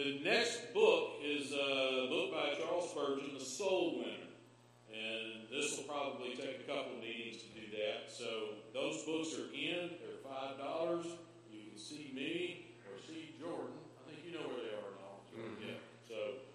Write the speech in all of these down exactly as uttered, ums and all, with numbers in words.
the next book is a book by Charles Spurgeon, The Soul Winner. And this will probably take a couple of meetings to do that. So those books are in. They're five dollars. You can see me or see Jordan. I think you know where they are now. Mm-hmm. Yeah. So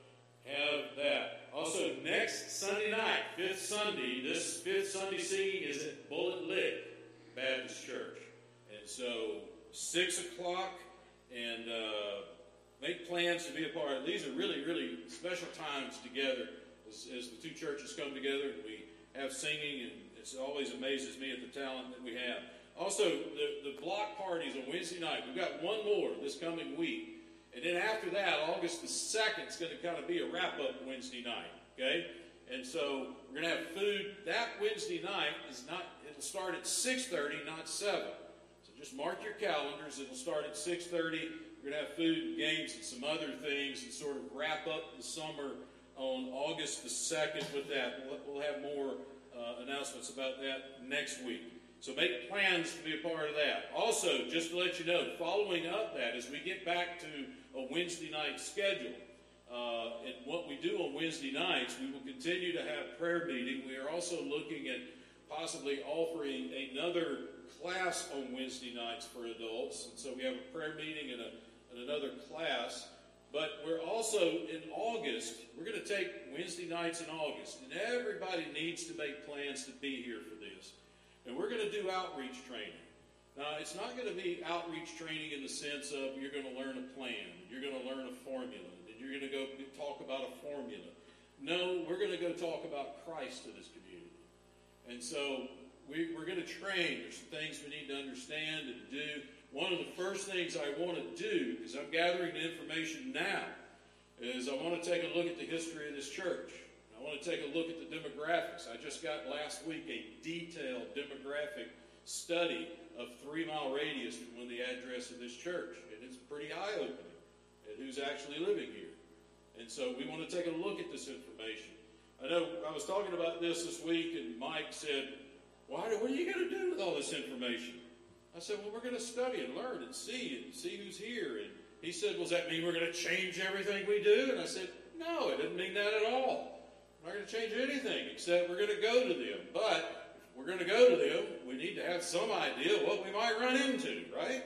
have that. Also, next Sunday night, fifth Sunday, this fifth Sunday singing is at Bullet Lick Baptist Church. And so six o'clock, and uh, make plans to be a part. These are really, really special times together as, as the two churches come together and we have singing, and it always amazes me at the talent that we have. Also, the, the block parties on Wednesday night. We've got one more this coming week. And then after that, August the second is going to kind of be a wrap-up Wednesday night, okay? And so we're going to have food. That Wednesday night is not, it'll start at six thirty, not seven. So just mark your calendars. It'll start at six thirty. We're going to have food and games and some other things and sort of wrap up the summer on August the second with that. We'll, we'll have more uh, announcements about that next week. So make plans to be a part of that. Also, just to let you know, following up that, as we get back to a Wednesday night schedule, uh, and what we do on Wednesday nights, we will continue to have prayer meeting. We are also looking at possibly offering another class on Wednesday nights for adults. And so we have a prayer meeting and, a, and another class. But we're also, in August, we're going to take Wednesday nights in August. And everybody needs to make plans to be here for this. And we're going to do outreach training. Now, it's not going to be outreach training in the sense of you're going to learn a plan, you're going to learn a formula, and you're going to go talk about a formula. No, we're going to go talk about Christ to this community. And so we, we're going to train. There's some things we need to understand and do. One of the first things I want to do, is I'm gathering the information now, is I want to take a look at the history of this church. I want to take a look at the demographics. I just got last week a detailed demographic study of three-mile radius from when the address of this church. And it's pretty eye-opening at who's actually living here. And so we want to take a look at this information. I know I was talking about this this week, and Mike said, Why, what are you going to do with all this information? I said, well, we're going to study and learn and see and see who's here. And he said, well, does that mean we're going to change everything we do? And I said, no, it doesn't mean that at all. We're not going to change anything except we're going to go to them. But if we're going to go to them, we need to have some idea what we might run into, right?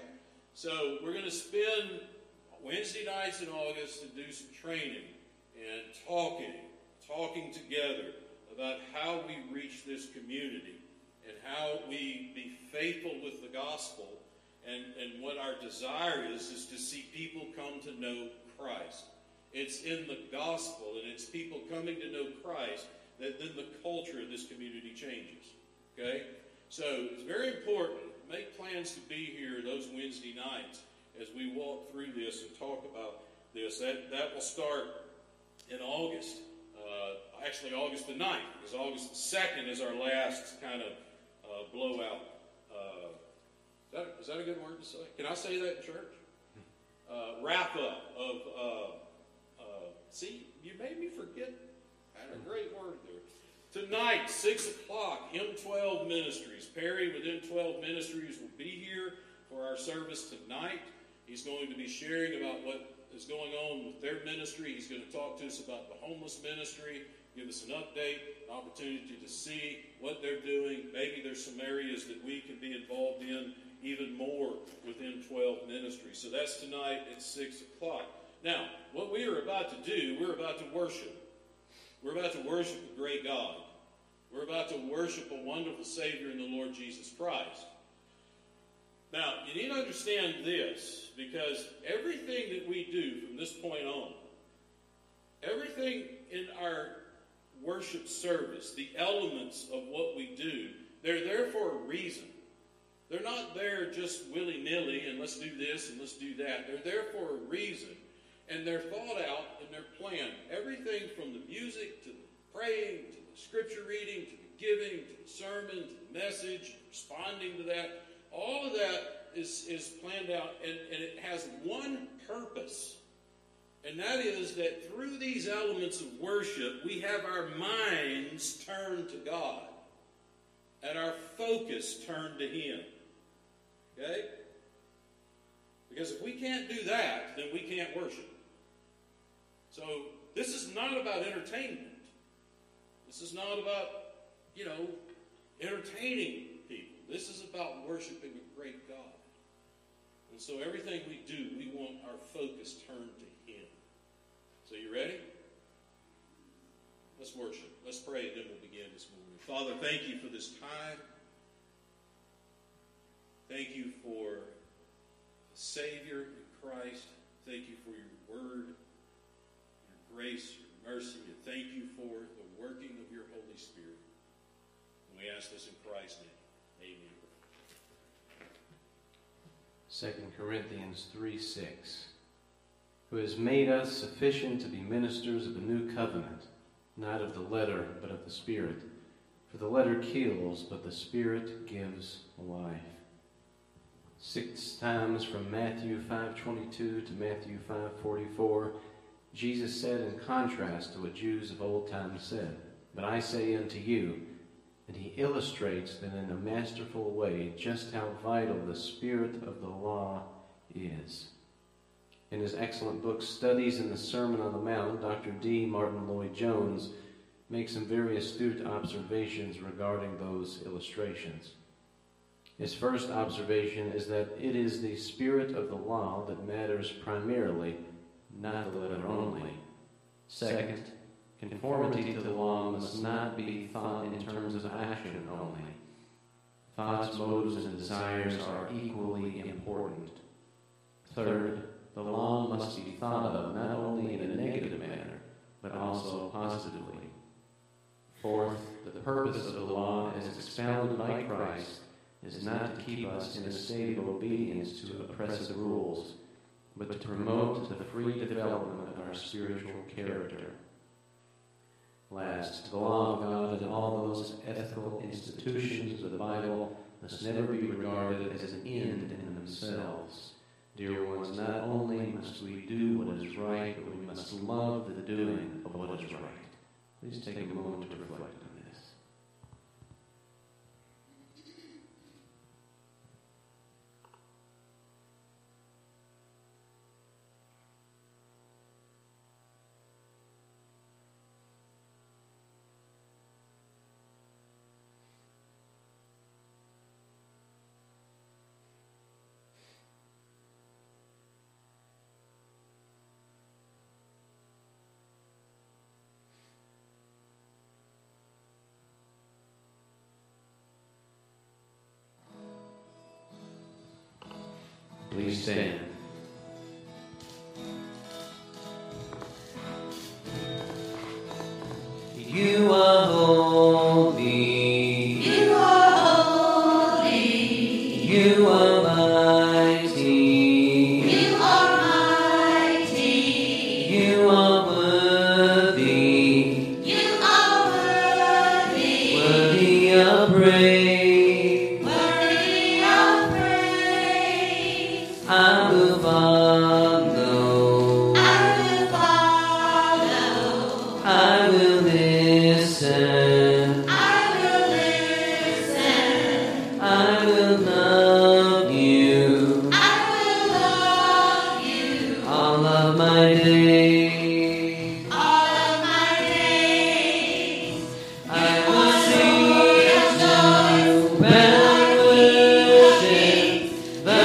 So we're going to spend Wednesday nights in August to do some training and talking, talking together about how we reach this community and how we be faithful with the gospel. And, and what our desire is, is to see people come to know Christ. It's in the gospel and it's people coming to know Christ that then the culture of this community changes. Okay? So it's very important. Make plans to be here those Wednesday nights as we walk through this and talk about this. That, that will start in August. Uh, actually, August the ninth, because August the second is our last kind of uh, blowout. Uh, is, that, is that a good word to say? Can I say that in church? Uh, wrap up of... Uh, See, you made me forget. I had a great word there. Tonight, six o'clock, M twelve Ministries. Perry with M twelve Ministries will be here for our service tonight. He's going to be sharing about what is going on with their ministry. He's going to talk to us about the homeless ministry, give us an update, an opportunity to see what they're doing. Maybe there's some areas that we can be involved in even more with M twelve Ministries. So that's tonight at six o'clock. Now, what we are about to do, we're about to worship. We're about to worship a great God. We're about to worship a wonderful Savior in the Lord Jesus Christ. Now, you need to understand this, because everything that we do from this point on, everything in our worship service, the elements of what we do, they're there for a reason. They're not there just willy-nilly and let's do this and let's do that. They're there for a reason. And they're thought out and they're planned. Everything from the music to the praying to the scripture reading to the giving to the sermon to the message, responding to that, all of that is, is planned out, and, and it has one purpose. And that is that through these elements of worship, we have our minds turned to God and our focus turned to Him. Okay? Because if we can't do that, then we can't worship. So this is not about entertainment. This is not about, you know, entertaining people. This is about worshiping a great God. And so everything we do, we want our focus turned to Him. So you ready? Let's worship. Let's pray, and then we'll begin this morning. Father, thank you for this time. Thank you for the Savior in Christ. Thank you for your word, your grace, your mercy. And thank you for the working of your Holy Spirit. And we ask this in Christ's name. Amen. Second Corinthians three six, who has made us sufficient to be ministers of a new covenant, not of the letter, but of the Spirit. For the letter kills, but the Spirit gives life. Six times from Matthew five twenty-two to Matthew five forty-four, Jesus said in contrast to what Jews of old time said, "But I say unto you," and he illustrates that in a masterful way just how vital the spirit of the law is. In his excellent book, Studies in the Sermon on the Mount, Doctor D. Martin Lloyd-Jones makes some very astute observations regarding those illustrations. His first observation is that it is the spirit of the law that matters primarily, not the letter only. Second, conformity to the law must not be thought in terms of action only. Thoughts, motives, and desires are equally important. Third, the law must be thought of not only in a negative manner, but also positively. Fourth, the purpose of the law as expounded by Christ is not to keep us in a state of obedience to oppressive rules, but to promote the free development of our spiritual character. Last, the law of God and all those ethical institutions of the Bible must never be regarded as an end in themselves. Dear ones, not only must we do what is right, but we must love the doing of what is right. Please take a moment to reflect on this. Please stand. You are holy. You are holy. You are mighty. You are mighty. You are worthy. You are worthy. Worthy of praise. I will follow. I will follow. I will listen. I will listen. I will love you. I will love you. All of my days. All of my days. I will sing to you when I worship the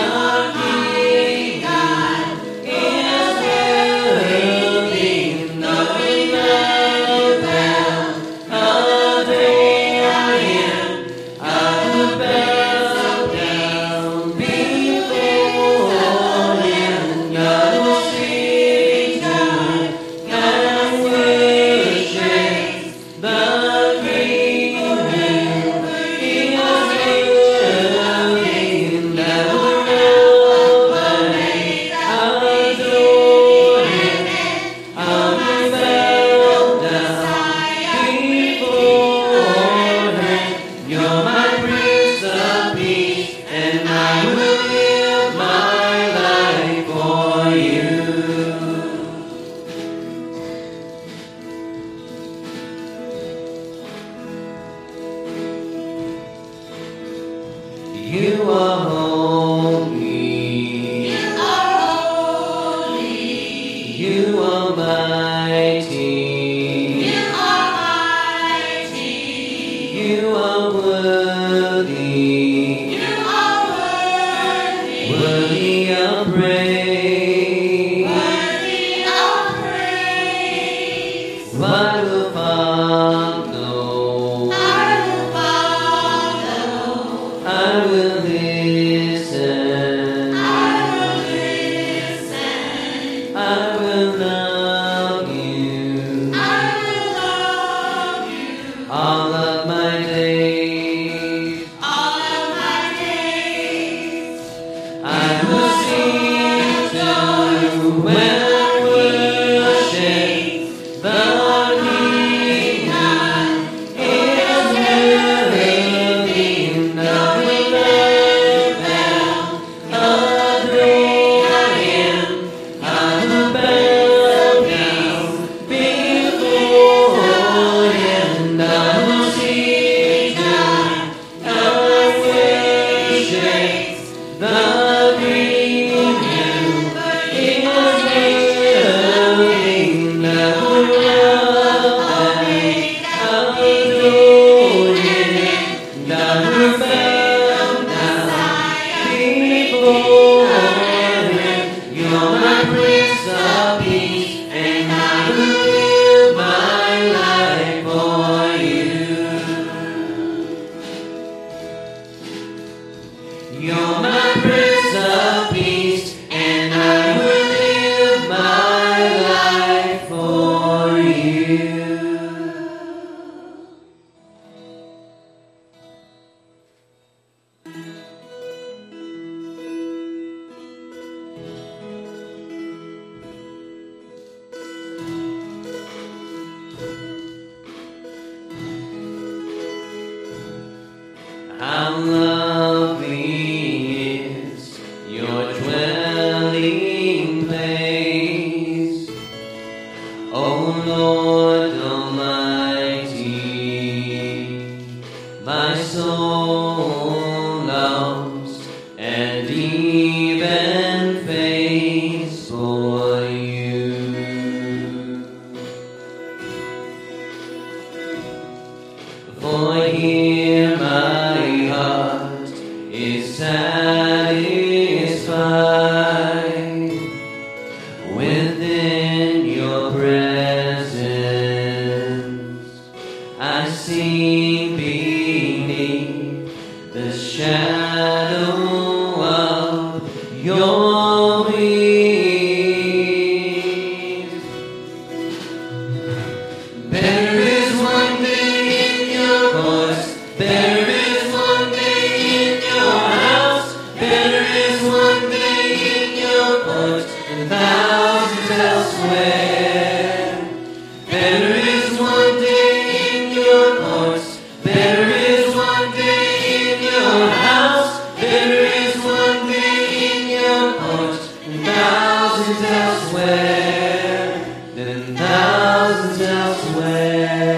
You are holy. You are holy. You are mighty. How lovely is your dwelling place, O Lord Almighty. My soul loves and even faints for you. For here my heart is satisfied within your presence. I sing beneath the shadow of your wings. There is one thing in your voice, there is one thing in your house, there is one thing in your voice, and thousands elsewhere. There is one thing in your voice, there is one thing in your house, there is one thing in your voice, and thousands elsewhere, and thousands elsewhere.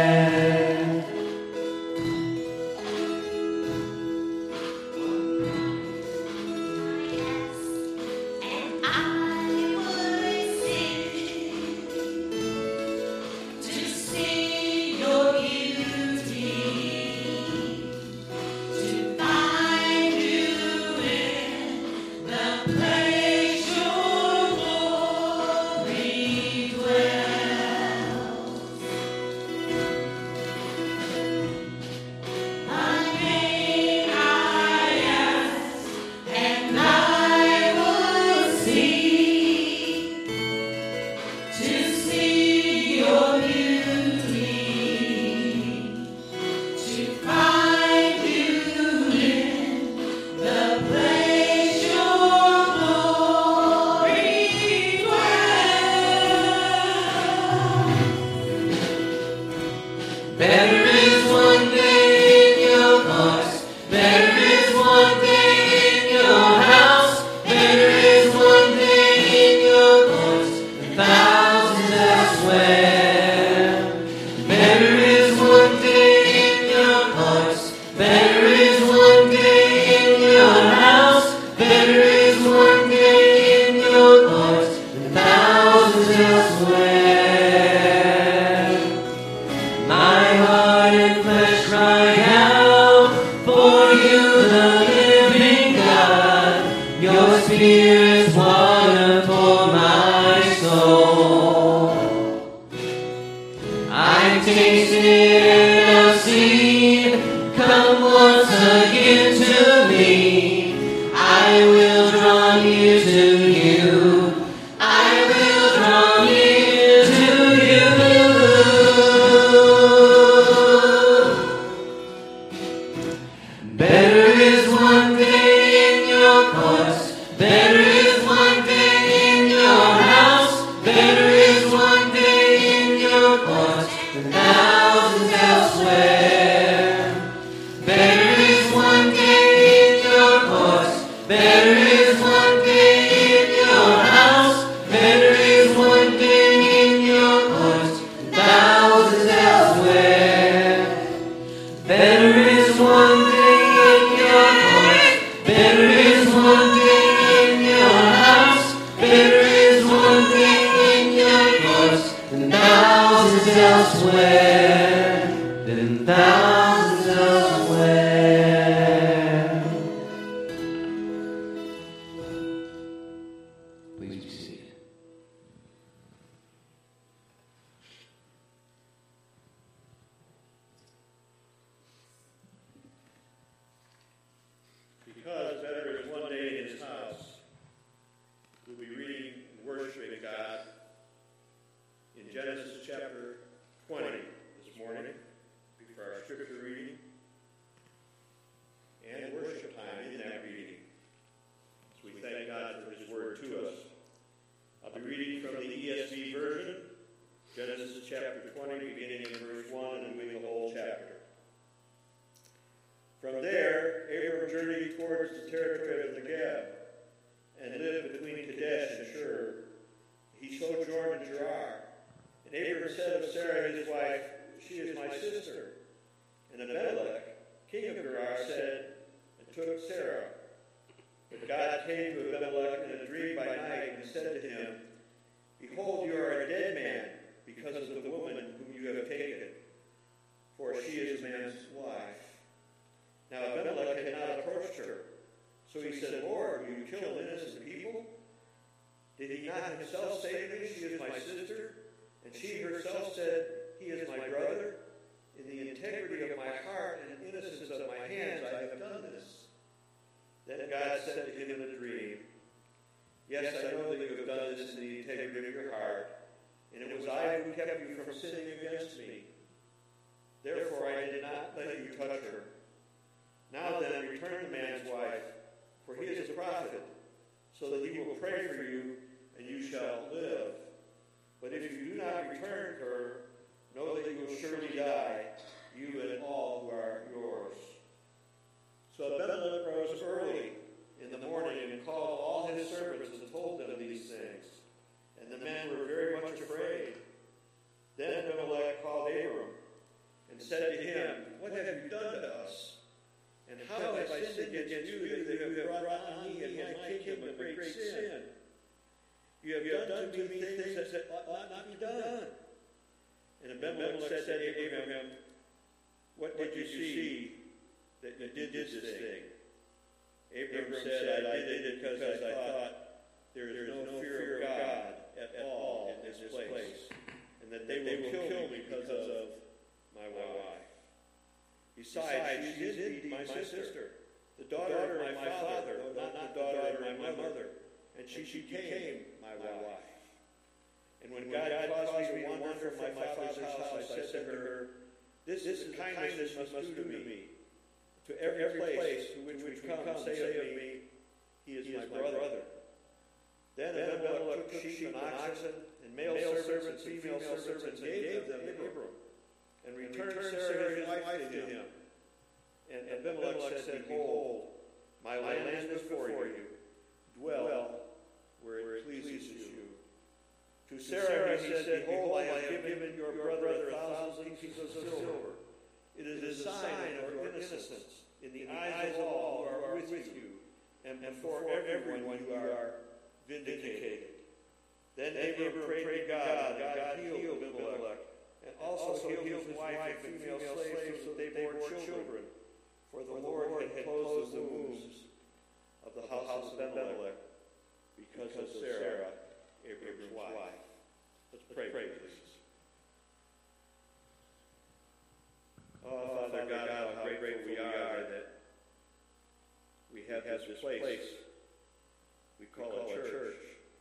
And I would sing to see your beauty, to find you in the place your glory dwells. Again I ask, and I would seek to see your beauty, to find you in the place your glory dwells. There is one thing in your voice, there is one thing in your house, there is one thing in your voice, and thousands elsewhere. There is one thing in your voice, there is one thing in your house, there is one thing in your voice, and thousands elsewhere. My heart and flesh cry out for you, the living God. Your Spirit's water for my soul. I've tasted and I've seen. Come once again to me. I will draw near to you. I will draw near to you. Better is one thing in your voice, better is one thing in your house, better is one thing in your voice than thousands elsewhere. Better is one thing in your voice, better is one thing in your house, better is one thing in your voice than thousands elsewhere. Better is one thing in your voice, better is one thing in your house, better is one thing in your voice than thousands elsewhere, than thousands elsewhere. Please be seated. Because better is one day in his house, we'll be reading and worshiping God in Genesis chapter twenty this morning for our scripture reading and worship time in that reading. So we thank God for his word to us. I'll be reading from the E S V version, Genesis chapter twenty, beginning in verse one and moving the whole chapter. From there, Abraham took Sarah. But God came to Abimelech in a dream by night and said to him, Behold, you are a dead man because of the woman whom you have taken, for she is man's wife. Now Abimelech had not approached her. So he said, Lord, will you kill innocent people? Did he not himself say to me, She is my sister? And she herself said, He is my brother? In the integrity of my heart and innocence of my hands I have done this. Then God said to him in a dream, Yes, I know that you have done this in the integrity of your heart, and it was I who kept you from sinning against me. Therefore I did not let you touch her. Now then, return the man's wife, for he is a prophet, so that he will pray for you, and you shall live. But if you do not return her, know that you will surely die, you and all who are yours. So Abimelech rose early in the morning and called all his servants and told them these things. And the men were very much afraid. Then Abimelech called Abram and said to him, What have you done to us? And how have I sinned against you that you have brought on me and my kingdom a great sin? You have done to me things that ought not be done. And Abimelech said to Abraham, What did you see that you did this thing? Abraham said, I did it because I thought there is no fear of God at all in this place, and that they will kill me because of my wife. Besides, she is indeed my sister, the daughter of my father, though not the daughter of my mother, and she became my wife. And when God caused me to wander from my father's house, I said to her, This is the kindness you must do to me. To every place to which we come, say of me, He is my brother. Then Abimelech took sheep and oxen, and male servants and female servants, and gave them to Abram, and returned Sarah his wife to him. And Abimelech said, Behold, my land is before you. Dwell where it pleases you. To Sarah he said, Behold, I have given your brother a thousand pieces of silver. It is a sign of your innocence in the eyes of all who are with you, and before everyone you are vindicated. Then Abram prayed to God, and God healed Abimelech, and also healed his wife and female slaves so that they bore children. For the Lord had closed the wombs of the house of Abimelech because of Sarah, Abram's wife. Let's pray, please. Oh, Father God, how grateful we are that we have this place we call a church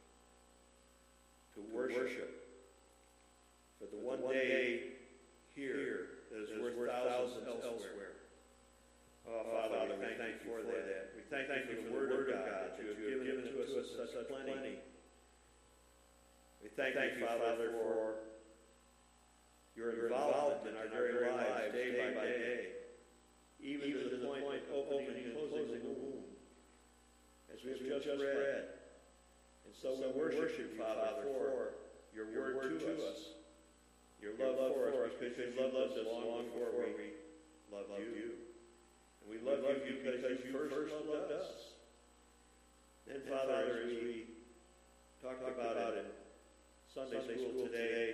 to worship for the one day here that is worth thousands elsewhere. Oh, Father, we thank you for that. We thank you for the Word of God that you have given to us in such plenty. We thank you, Father, for your involvement in our very lives day by day, even to the point of opening and closing the womb, as we have just read. And so we worship you, Father, for your word to us, your love for us, because you loved us long before we loved you. And we love you because you first loved us. And Father, as we talked about in Sunday school today,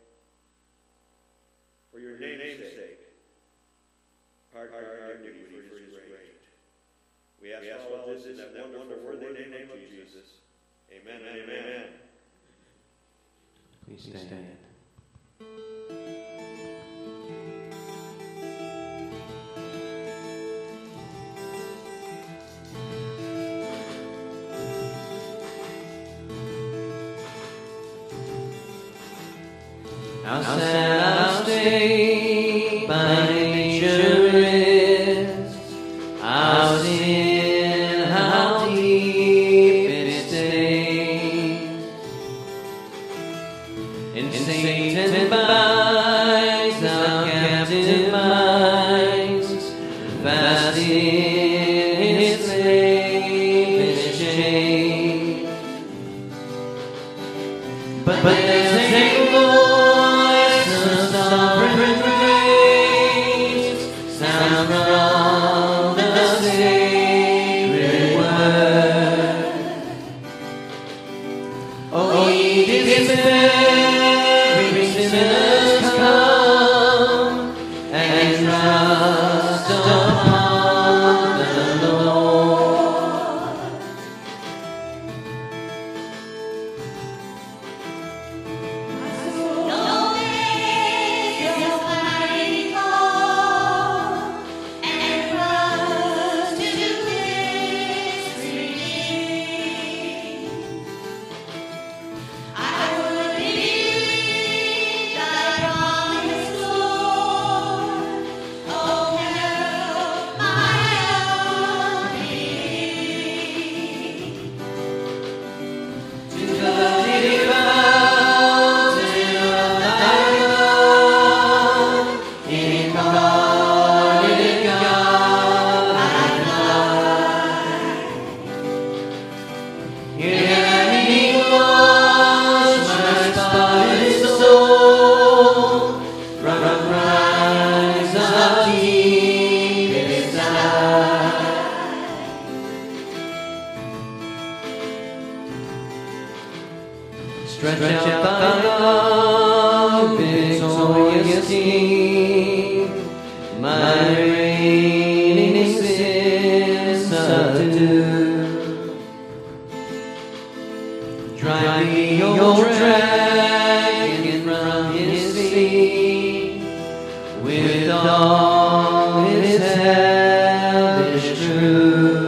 for your name's sake, pardon our iniquity, for it is great. We ask all of this in that wonderful, worthy name of Jesus. Amen and amen. Please stand. How sad I'll stay by nature is, how sin, how deep it stays. And Satan binds our captive minds, fast in his slave chain. But there's a voice of sovereign grace, sound from the of deepest night. Stretch out thy love, victorious King, my reigning sin subdue. Drive the old dragon from his seat with all his hellish crew.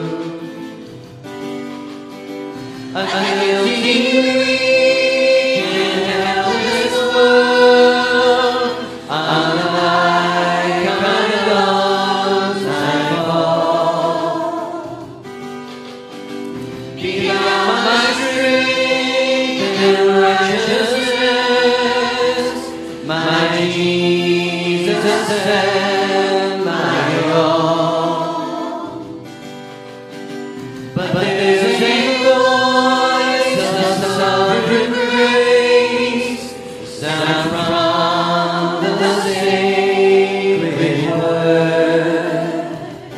A guilty, weak, and helpless world, unlike unto those I fall. Beyond my strength and righteousness, my Jesus and my all. But there's a voice of sovereign grace, sound from the sacred word.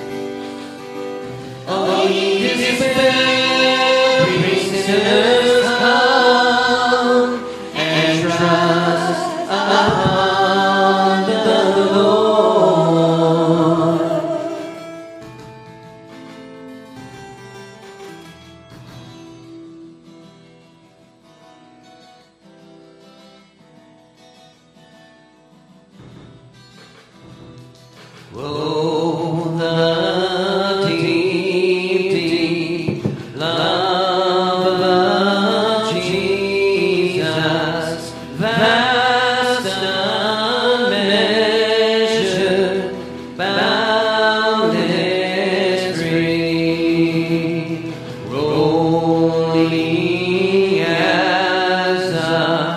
Oh, ye despair, sinners, come and trust upon the Lord. Oh, the deep, deep love of Jesus, vast, unmeasured, boundless, free, rolling as a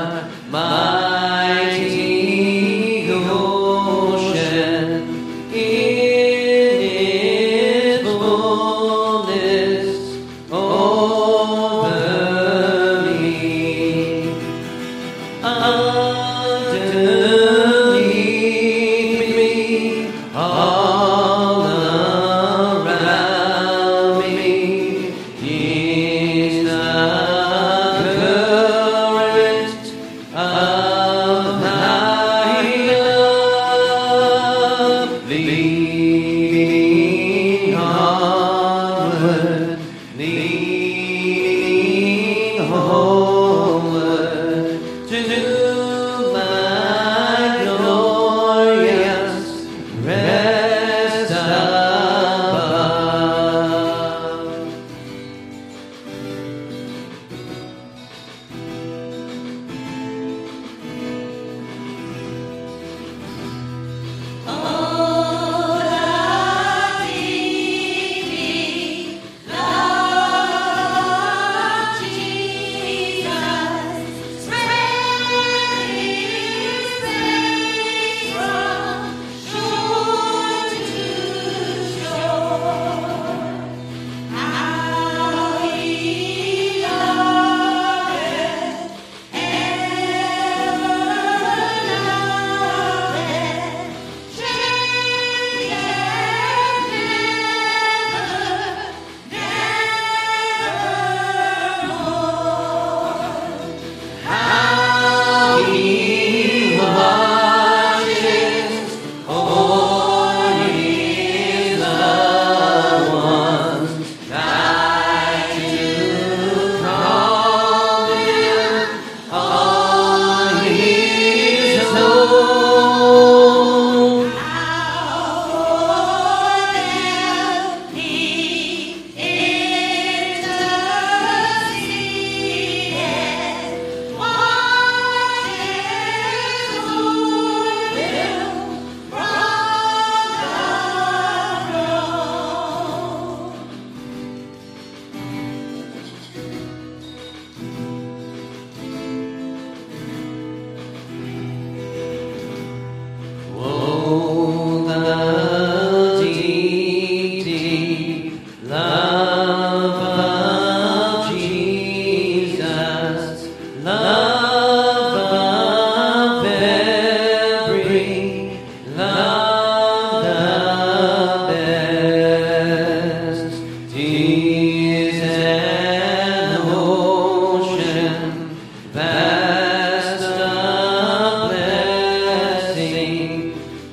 mighty ocean in its fullness over me. Underneath me, all around me, is the current of thy love, leading onward, leading homeward to my glorious rest above. All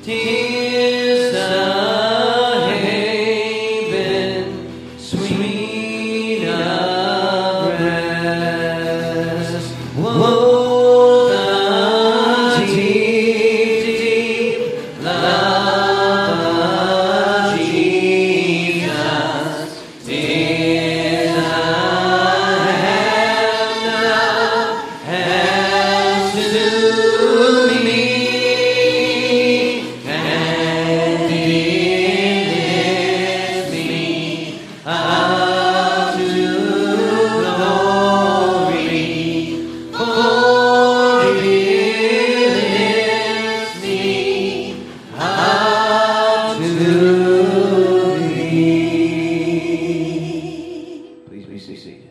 'tis the haven sweet of rest. Woe the deep, deep love of Jesus is a heaven to me, and it lifts me up to glory, for it lifts me up to thee. Please be seated.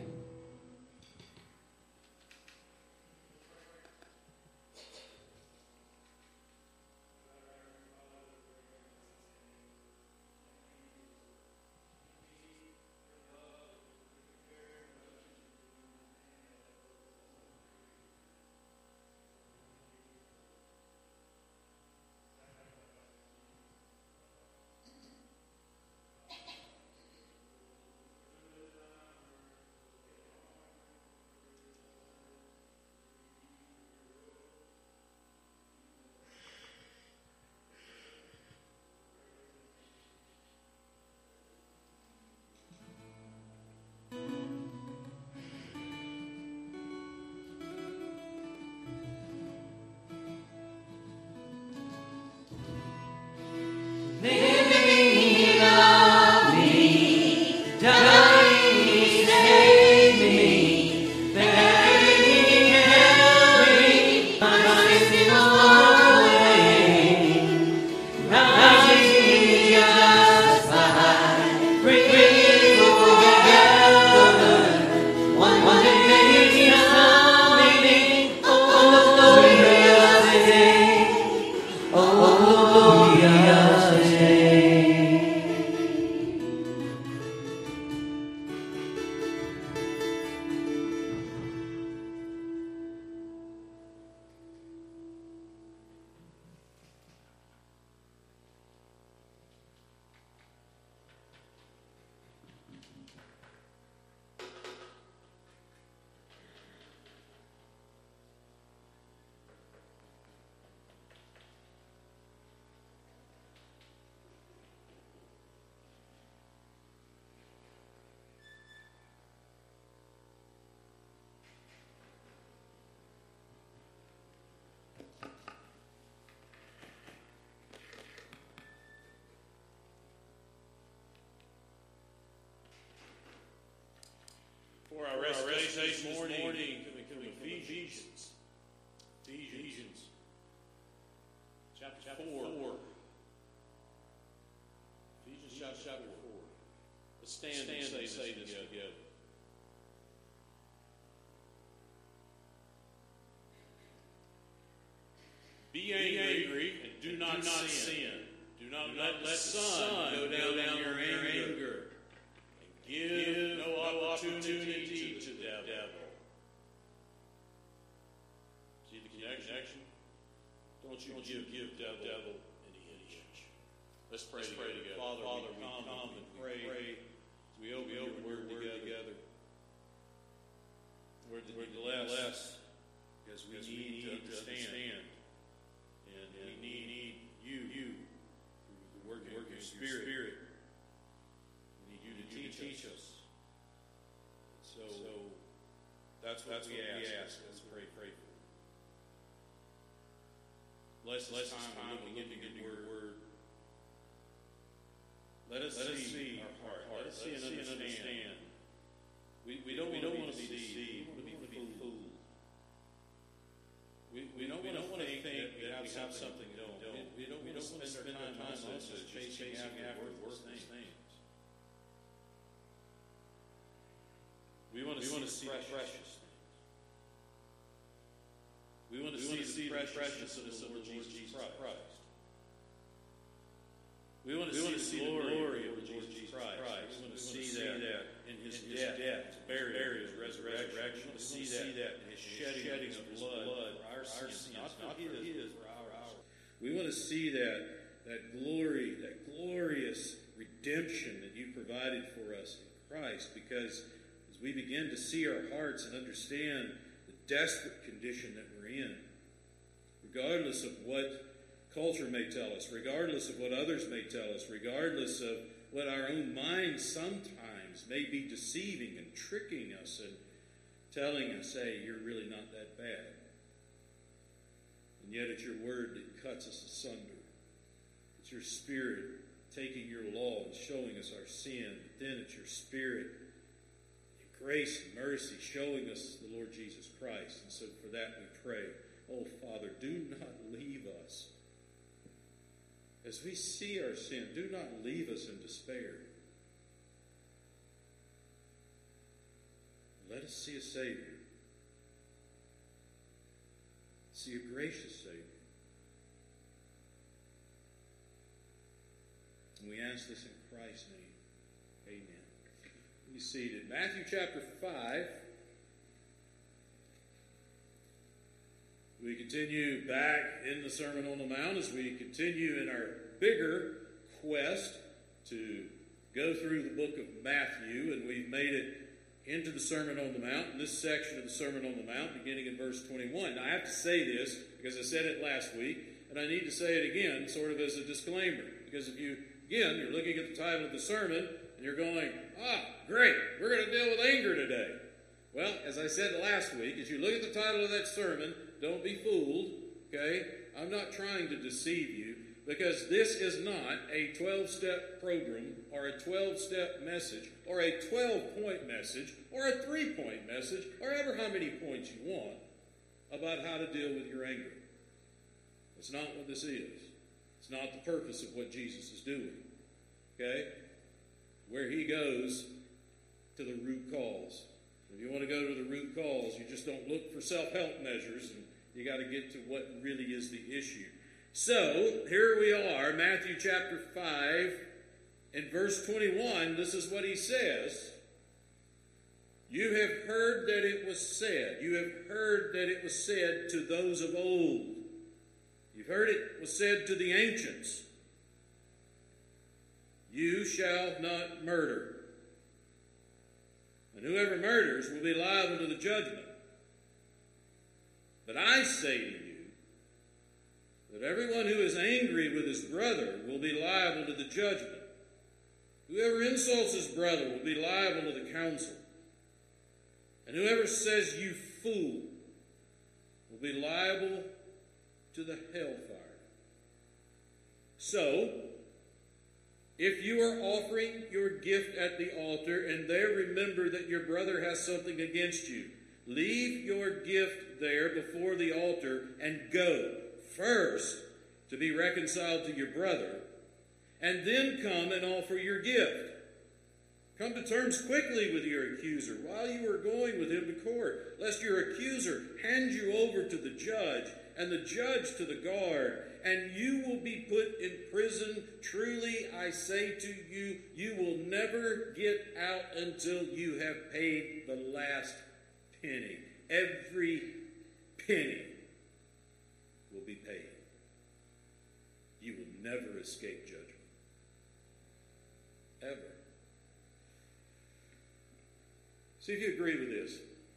Living of me, dying he saved me, buried he held me, my sin was away, rising he justified, bringing together, one day he's coming, oh glorious day, oh glorious day. For our rest this morning, coming from Ephesians, Ephesians, chapter four. Ephesians chapter four. Let's stand, stand and say, say this together. together. Be angry, Be angry and do not, do not sin. sin. Do not, do not let, let the sun go down, down in your anger. anger. Give, Give no opportunity to the devil. See the connection? Don't you Don't give, give devil, devil any inch. Let's pray, Let's pray together. Father, Father, we come, come and pray. pray. We open your word together. together. Word that we bless, bless because we because need, we need to understand. understand. And, and we need, need you, you through the work, work of your Spirit. Spirit. Teach us. So, so that's what, that's we, what ask. we ask. Let's pray, pray for. Bless this time, time we get to get your word. Let us, Let see, us see our heart. heart. Let us see and understand. understand. We, we don't, we don't want to be deceived. We want to be fooled. We, we don't, we don't want to think that, that we have something we don't. don't. We, we don't, we don't want to spend our time also chasing after worthless things. We want to we see, want to see the precious things. We want to we see, want to see the preciousness of the Lord Jesus Christ. Christ. We want to we see, want to see the glory of the Lord Jesus Christ. Christ. We want to see, see that, that in his, in his death, death his burial, his resurrection. resurrection. We want to see that, that in his shedding, shedding of his blood, blood for our sins, not for his, for our ours. We want to see that that glory, that glorious redemption that you provided for us in Christ, because as we begin to see our hearts and understand the desperate condition that we're in, regardless of what culture may tell us, regardless of what others may tell us, regardless of what our own minds sometimes may be deceiving and tricking us and telling us, hey, you're really not that bad. And yet it's your word that cuts us asunder. It's your Spirit taking your law and showing us our sin. But then it's your Spirit, your grace and mercy, showing us the Lord Jesus Christ. And so for that we pray, oh, Father, do not leave us. As we see our sin, do not leave us in despair. Let us see a Savior. See a gracious Savior. And we ask this in Christ's name. Amen. Be seated. Matthew chapter five. We continue back in the Sermon on the Mount as we continue in our bigger quest to go through the book of Matthew, and we've made it into the Sermon on the Mount, in this section of the Sermon on the Mount, beginning in verse twenty-one. Now, I have to say this because I said it last week, and I need to say it again, sort of as a disclaimer, because if you, again, you're looking at the title of the sermon, and you're going, ah, great, we're going to deal with anger today. Well, as I said last week, as you look at the title of that sermon, don't be fooled, okay? I'm not trying to deceive you, because this is not a twelve-step program or a twelve-step message or a twelve-point message or a three-point message or ever how many points you want about how to deal with your anger. That's not what this is. It's not the purpose of what Jesus is doing, okay? Where he goes to the root cause. If you want to go to the root cause, you just don't look for self-help measures, and you got to get to what really is the issue. So, here we are, Matthew chapter five, in verse twenty-one, this is what he says. You have heard that it was said. You have heard that it was said to those of old. You've heard it was said to the ancients. You shall not murder. And whoever murders will be liable to the judgment. But I say to you that everyone who is angry with his brother will be liable to the judgment. Whoever insults his brother will be liable to the council. And whoever says, you fool, will be liable to the hellfire. So, if you are offering your gift at the altar and there remember that your brother has something against you, leave your gift there before the altar and go first to be reconciled to your brother, and then come and offer your gift. Come to terms quickly with your accuser while you are going with him to court, lest your accuser hand you over to the judge, and the judge to the guard, and you will be put in prison. Truly, I say to you, you will never get out until you have paid the last penny. Every penny will be paid. You will never escape judgment. Ever. See if you agree with this.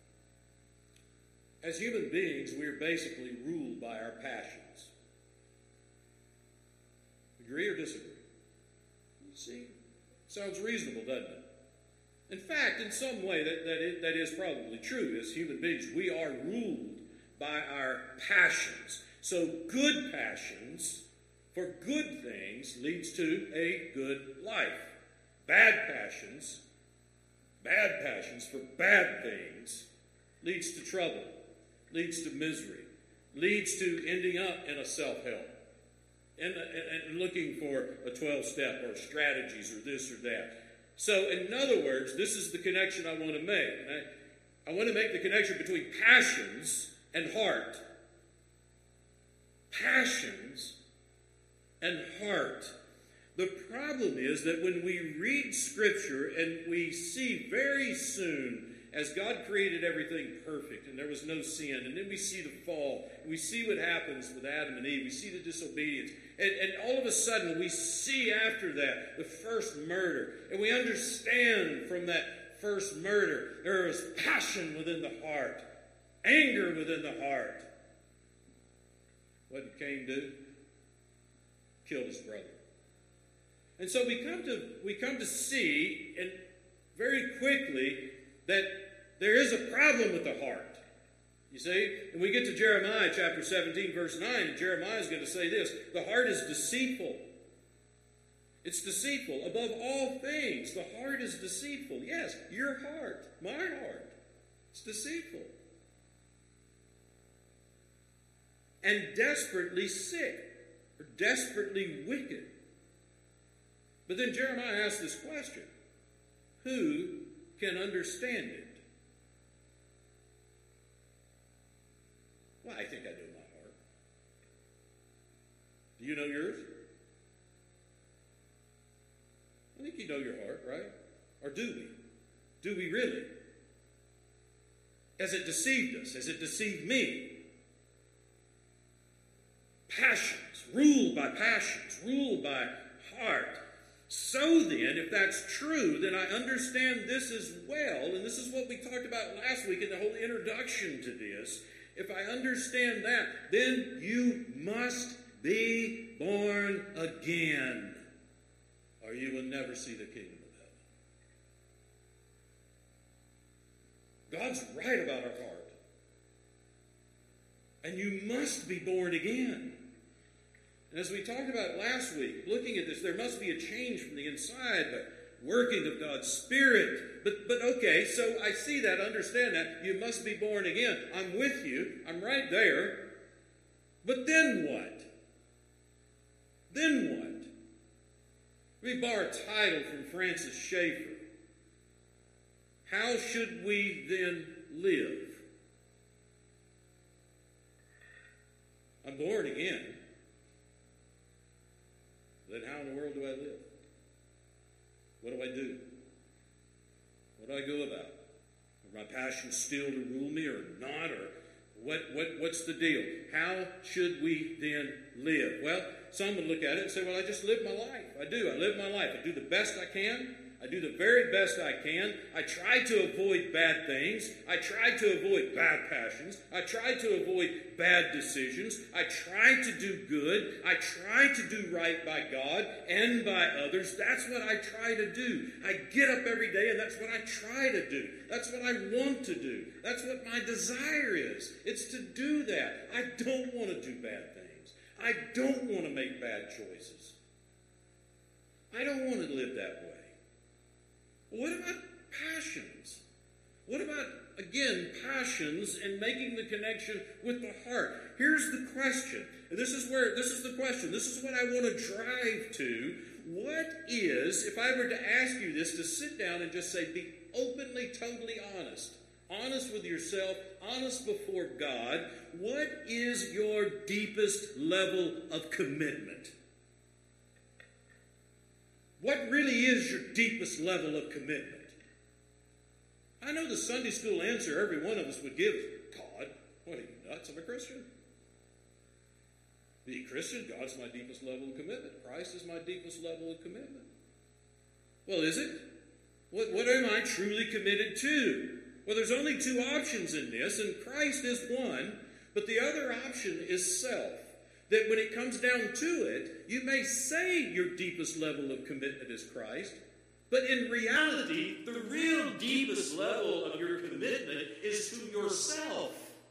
As human beings, we are basically ruled by our passions. Agree or disagree? See? Sounds reasonable, doesn't it? In fact, in some way, that, that, is, that is probably true. As human beings, we are ruled by our passions. So good passions for good things leads to a good life. Bad passions, bad passions for bad things leads to trouble, leads to misery, leads to ending up in a self-help. And, and, and looking for a twelve-step or strategies or this or that. So, in other words, this is the connection I want to make. And I, I want to make the connection between passions and heart. Passions and heart. The problem is that when we read Scripture and we see very soon as God created everything perfect and there was no sin, and then we see the fall, we see what happens with Adam and Eve, we see the disobedience, and, and all of a sudden we see after that the first murder, and we understand from that first murder there was passion within the heart, anger within the heart. What did Cain do? Killed his brother. And so we come to we come to see, and very quickly, that there is a problem with the heart. You see? And we get to Jeremiah chapter seventeen, verse nine, and Jeremiah is going to say this: the heart is deceitful. It's deceitful. Above all things, the heart is deceitful. Yes, your heart, my heart, it's deceitful. And desperately sick, or desperately wicked. But then Jeremiah asks this question: who can understand it? Well, I think I know my heart. Do you know yours? I think you know your heart, right? Or do we? Do we really? Has it deceived us? Has it deceived me? Passions, ruled by passions, ruled by heart. So then, if that's true, then I understand this as well, and this is what we talked about last week in the whole introduction to this. If I understand that, then you must be born again, or you will never see the kingdom of heaven. God's right about our heart. And you must be born again. And as we talked about last week, looking at this, there must be a change from the inside, the working of God's Spirit. But, but okay, so I see that, understand that. You must be born again. I'm with you. I'm right there. But then what? Then what? Let me borrow a title from Francis Schaeffer. How should we then live? I'm born again. Then how in the world do I live? What do I do? What do I go about? Are my passions still to rule me or not? Or what, what, what's the deal? How should we then live? Well, some would look at it and say, well, I just live my life. I do. I live my life. I do the best I can. I do the very best I can. I try to avoid bad things. I try to avoid bad passions. I try to avoid bad decisions. I try to do good. I try to do right by God and by others. That's what I try to do. I get up every day and that's what I try to do. That's what I want to do. That's what my desire is. It's to do that. I don't want to do bad things. I don't want to make bad choices. I don't want to live that way. What about passions? What about, again, passions and making the connection with the heart? Here's the question. This is where, this is the question. This is what I want to drive to. What is, if I were to ask you this, to sit down and just say, be openly, totally honest. Honest with yourself, honest before God. What is your deepest level of commitment? What really is your deepest level of commitment? I know the Sunday school answer every one of us would give, God, what are you, nuts? I'm a Christian. Be a Christian, God's my deepest level of commitment. Christ is my deepest level of commitment. Well, is it? What, what am I truly committed to? Well, there's only two options in this, and Christ is one, but the other option is self. That when it comes down to it, you may say your deepest level of commitment is Christ, but in reality, the real deepest level of your commitment is to yourself.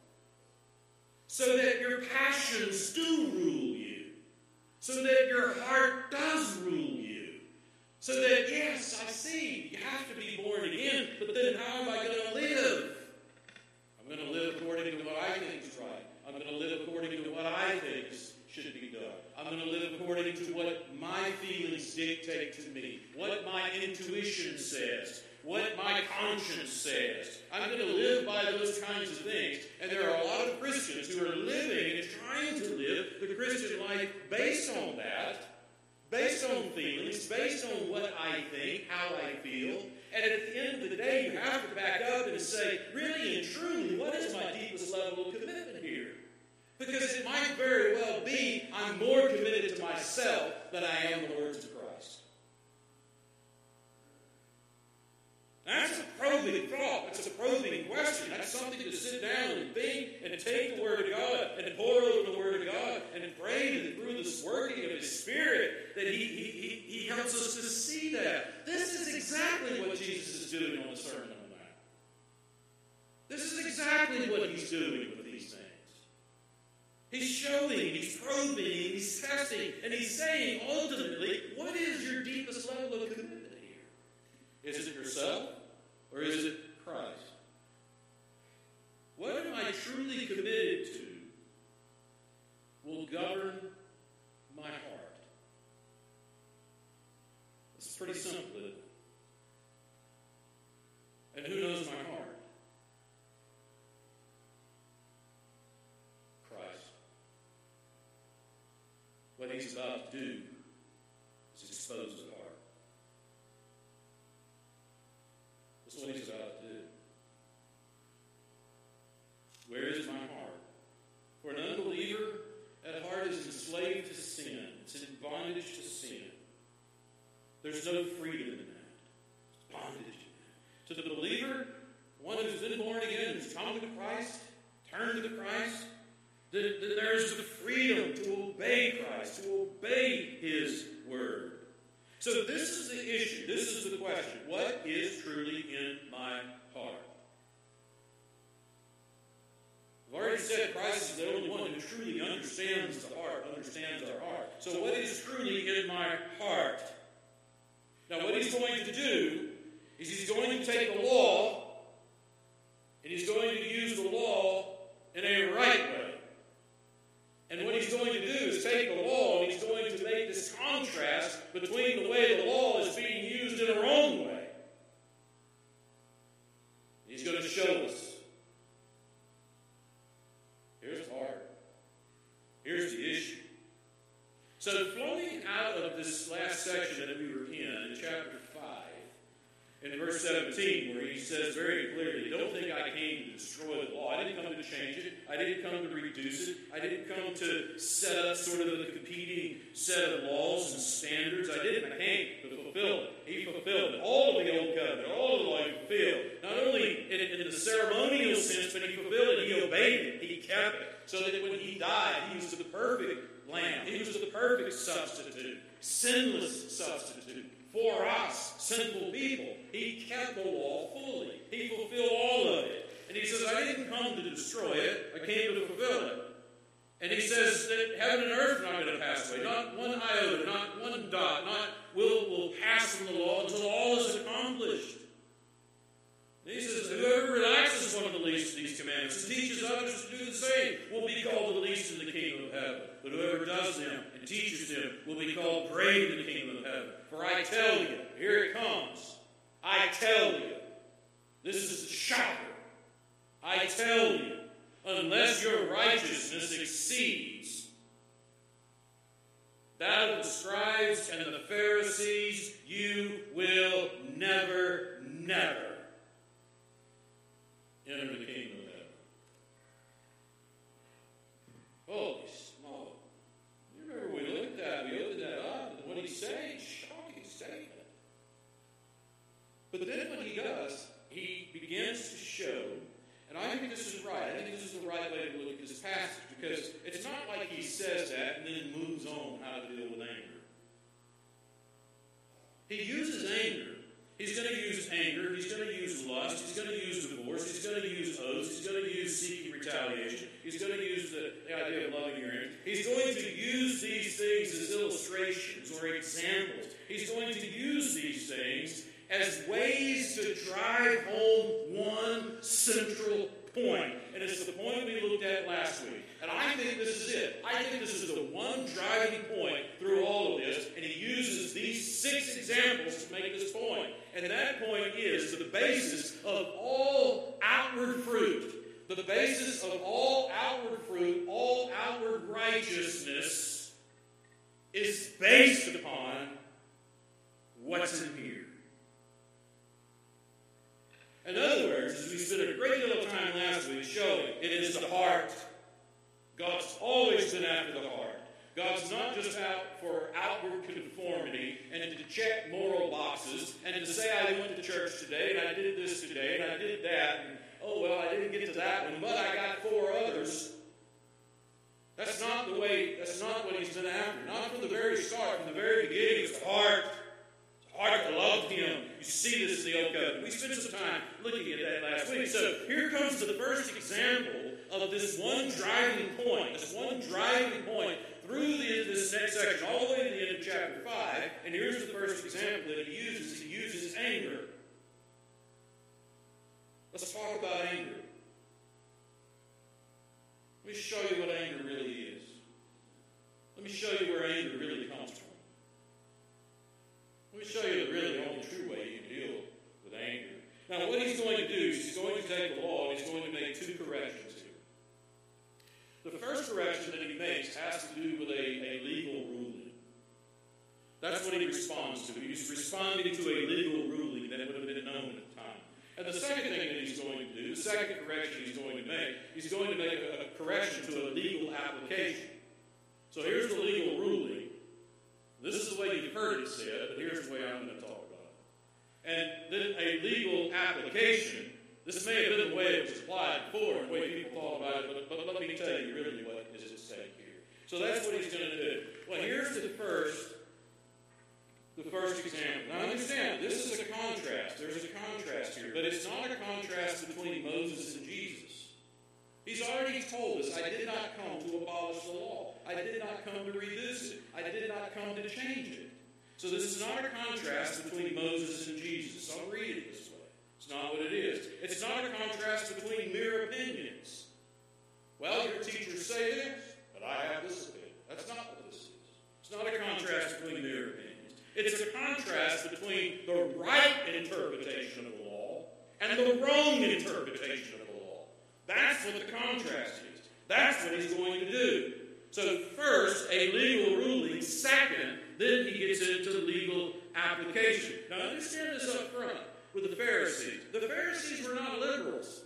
So that your passions do rule you. So that your heart does rule you. So that, yes, I see, you have to be born again, but then how am I going to live? I'm going to live according to what I think is right. I'm going to live according to what I think should be done. I'm going to live according to what my feelings dictate to me, what my intuition says, what my conscience says. I'm going to live by those kinds of things. And there are a lot of Christians who are living and trying to live the Christian life based on that, based on feelings, based on what I think, how I feel. And at the end of the day, you have to back up and say, really and truly, what is my deepest level of commitment here? Because it might very well be I'm more committed to myself than I am the words of Christ. That's a probing thought. That's a probing question. That's something to sit down and think and take the Word of God and pour over the Word of God and pray that through this working of His Spirit that He, he, he, he helps us to see that. This is exactly what Jesus is doing on the Sermon on the Mount. This is exactly what He's doing with these things. He's showing, He's probing, He's testing, and He's saying ultimately, what is your deepest level of commitment here? Is it yourself or is it Christ? What am I truly committed to will govern my heart. It's pretty simple, isn't it? And who knows my heart? Christ. What He's about to do is expose the heart. That's what He's about to do. Where is my heart? For an unbeliever, that heart is enslaved to sin. It's in bondage to sin. There's no freedom in that. It's bondage in that. To the believer, one who's been born again, who's come to Christ, turned to Christ, that there's the freedom to obey Christ, to obey His Word. So this is the issue. This is the question. What is truly in my heart? I've already said Christ is the only one who truly understands the heart, understands our heart. So what is truly in my heart? Now what He's going to do is He's going to take the law and He's going to use the law in a right way. And what He's going to do is take the law and He's going to make this contrast between the way the law is being used in a wrong way. He's going to show us. Here's the heart. Here's the issue. So flowing out of this last section that we were in, in chapter five, in verse seventeen, where he says very clearly, don't think I came to destroy the law. I didn't come to change it. I didn't come to reduce it. I didn't come to set up sort of a competing set of laws and standards. I didn't. I came to fulfill it. He fulfilled it. All of the old covenant, all of the law he fulfilled. Not only in, in the ceremonial sense, but he fulfilled it. He obeyed it. He kept it. So that when he died, he was the perfect lamb. He was the perfect substitute. Sinless substitute. For us, sinful people, He kept the law fully. He fulfilled all of it. And He says, I didn't come to destroy it. I came to fulfill it. And He says that heaven and earth are not going to pass away. Not one iota, not one dot, not will, will pass from the law until all is accomplished. And He says, whoever relaxes one of the least of these commandments and teaches others to do the same will be called the least in the kingdom of heaven. But whoever does them and teaches them will be called great in the kingdom of heaven. For I tell you, here it comes. I tell you. This is the shocker. I tell you, unless your righteousness exceeds that of the scribes and the Pharisees, you will never, never enter the kingdom of heaven. Holy smoke. You remember we looked at that, we opened that up, and what he's saying, shocking statement. But then what he does, he begins to show, and I think this is right, I think this is the right way to look at this passage, because it's not like he says that and then moves on how to deal with anger. He uses anger. He's going to use anger, he's going to use lust, he's going to use divorce, he's going to use oaths, he's going to use seeking retaliation, he's going to use the, the idea of loving your enemies. He's going to use these things as illustrations or examples. He's going to use these things as ways to drive home one central point. And it's the point we looked at last week. And I think this is it. I think this is the one driving point through all of this. And he uses these six examples to make this point. And that point is the basis of all outward fruit. The basis of all outward fruit, all outward righteousness is based upon what's in here. check moral boxes and to say I went to church today and I did this today and I did that and, oh, well, I didn't get to that one, but I got four others. That's not the way, that's not what he's been after. Not from the very start, from the very beginning. It's the heart. It's the heart that loved him. You see this in the Old Covenant. We spent some time looking at that last week. So here comes the first example of this one driving point, this one driving point through the, this next section, all the way to the end of chapter five. And here's the first example that he uses. He uses anger. Let's talk about anger. Let me show you what anger really is. Let me show you where anger really comes from. Let me show you the really only true way you can deal with anger. Now, what he's going to do is he's going to take the law and he's going to make two corrections here. The first correction that he makes has to do with a, a legal ruling. That's what he responds to. He's responding to a legal ruling that would have been known at the time. And the second thing that he's going to do, the second correction he's going to make, he's going to make a, a correction to a legal application. So here's the legal ruling. This is the way you've heard it said, but here's the way I'm going to talk about it. And then a legal application, this may have been the way it was applied before and the way people thought about it, but, but let me tell you really what is at stake here. So that's what he's going to do. Well, here's the first The first example. Now understand, this is a contrast. There's a contrast here. But it's not a contrast between Moses and Jesus. He's already told us, I did not come to abolish the law. I did not come to reduce it. I did not come to change it. So this is not a contrast between Moses and Jesus. I'll read it this way. It's not what it is. It's not a contrast between mere opinions. Well, your teachers say this, but I have this opinion. That's not what this is. It's not a contrast between mere opinions. It's a contrast between the right interpretation of the law and the wrong interpretation of the law. That's what the contrast is. That's what he's going to do. So first, a legal ruling. Second, then he gets into legal application. Now understand this up front with the Pharisees. The Pharisees were not liberals.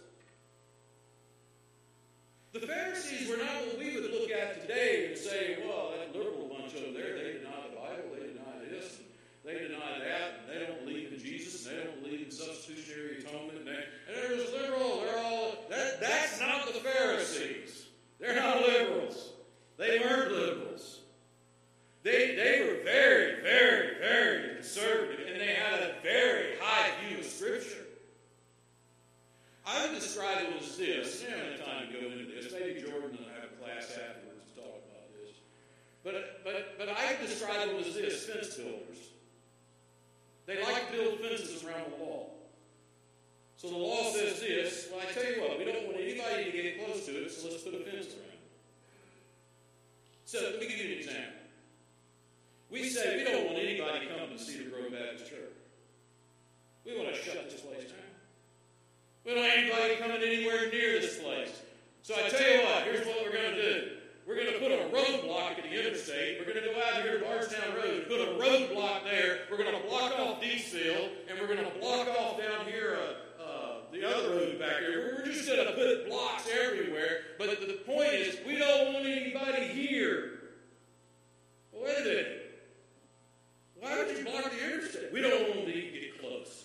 The Pharisees were not what we would look at today and say, well, that liberal bunch over there, they deny the Bible, they deny this, and they deny that, and they don't believe in Jesus, and they don't believe in substitutionary atonement, and, they, and they're just liberal, they're all, that, that's not the Pharisees. They're not liberals. They weren't liberals. They, they were very, very, very conservative, and they had a very high view of Scripture. I would describe it as this. I don't have time to go into this. Maybe Jordan and I have a class afterwards to talk about this. But, but, but I would describe them as this, fence builders. They like to build fences around the wall. So the law says this. Well, I tell you what, we don't want anybody to get close to it, so let's put a fence around it. So let me give you an example. We say we don't want anybody coming to Cedar Grove Baptist Church. We want to shut this place down. We don't want anybody coming anywhere near this place. So I tell you what, here's what we're going to do. We're going to put a roadblock at the interstate. We're going to go out here to Bardstown Road, put a roadblock there. We're going to block off Deesville, and we're going to block off down here uh, uh, the other road back here. We're just going to put blocks everywhere. But the, the point is, we don't want anybody here. Well, wait a minute. Why would you block the interstate? We don't want them to get close.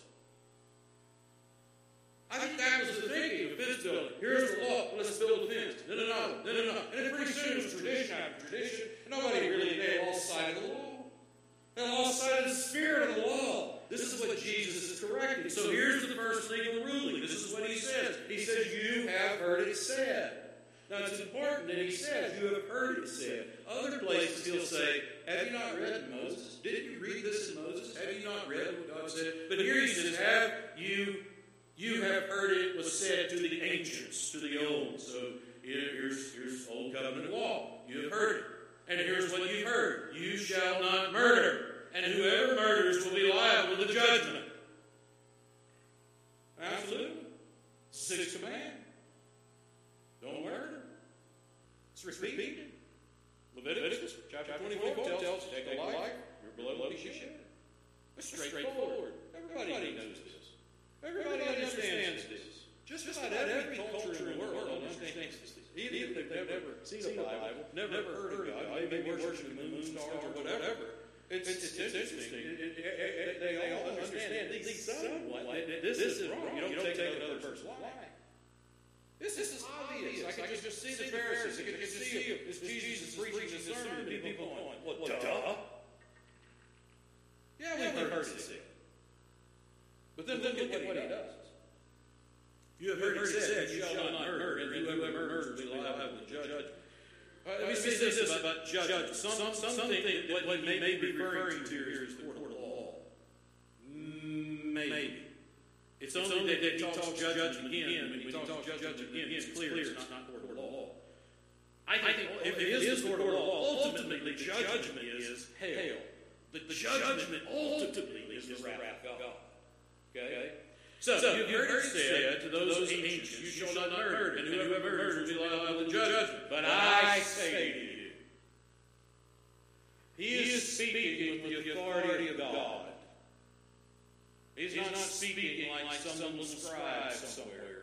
I think that was the thinking of fence building. Here's the law. Let's build a fence. No, no, no. No, no, no. And pretty soon it was tradition after tradition. Nobody really, they lost sight of the law. They lost sight of the spirit of the law. This is what Jesus is correcting. So here's the first legal ruling. This is what he says. He says, you have heard it said. Now it's important that he says, you have heard it said. Other places he'll say, have you not read Moses? Didn't you read this in Moses? Have you not read what God said? But here he says, have you You have heard it was said to the ancients, to the old. So here's, here's Old Covenant law. You have heard it. And here's what you've heard. You shall not murder. And whoever murders will be liable to judgment. Absolutely. Sixth command. Don't murder. It's repeated. Leviticus chapter twenty-four tells us, take a life, your blood will be shed. It's straightforward. Everybody knows this. Everybody understands this. Just about every culture in the world understands this. Even if they've never seen a Bible, never heard of God, maybe worshiping the moon, stars, or whatever. It's, it's, it's interesting. It, it, least somewhat that this is wrong. You don't take another person's life. This, this is obvious. I can just see the Pharisees. I can just see as Jesus preaching this sermon, and people going, "Well, duh." Yeah, we've heard it said. But then look at what he does. You have heard it said, "You shall not murder, and whoever murders will be liable to judgment." Let me say this about judgment. Some, something that what he may be referring to here is the court of law. Maybe. It's only that he talks judgment again. When he talks judgment again, it's clear it's not court of law. I think if it is the court of law, ultimately the judgment is hell. The judgment ultimately is the wrath of God. Okay? So, so you heard it said to those ancients, "You shall not murder, and whoever murders will be liable to judgment." But I say to you, he is speaking with the authority of God. He's not speaking like some little scribe somewhere.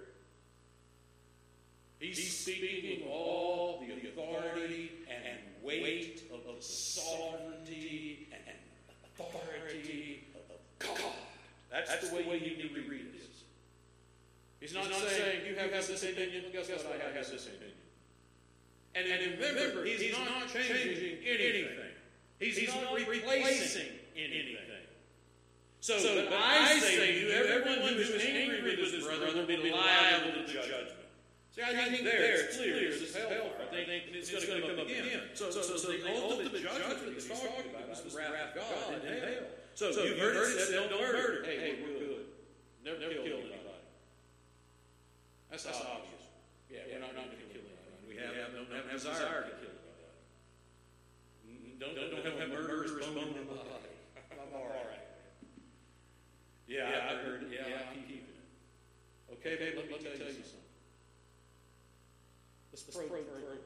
He's speaking with all the authority and weight of the sovereignty and authority of God. That's, That's the way, way you need to read this. He's not, He's not saying, saying, you have, have this opinion, guess what, I have this opinion. And, and remember, He's, he's not changing anything. He's, he's not replacing anything. So, so but I say to you, everyone who is angry with his brother will be liable to judgment. See, I, I think there it's clear it's this hellfire. I think it's, it's going to come up again. So, so, so, so the ultimate judgment that he's talking about is the wrath of God in hell. So, so you've heard it said, don't murder. Hey, hey, we're good. Never, Never kill anybody. That's, That's obvious. Yeah, we're not going to kill anybody. We have, have no, no desire to kill anybody. Don't, don't, don't have, have murderers bone in the body. I'm all right. Yeah, yeah I've heard it. Yeah, yeah, I'm keeping it. Okay, babe, let, let me tell you something. Let's probe further.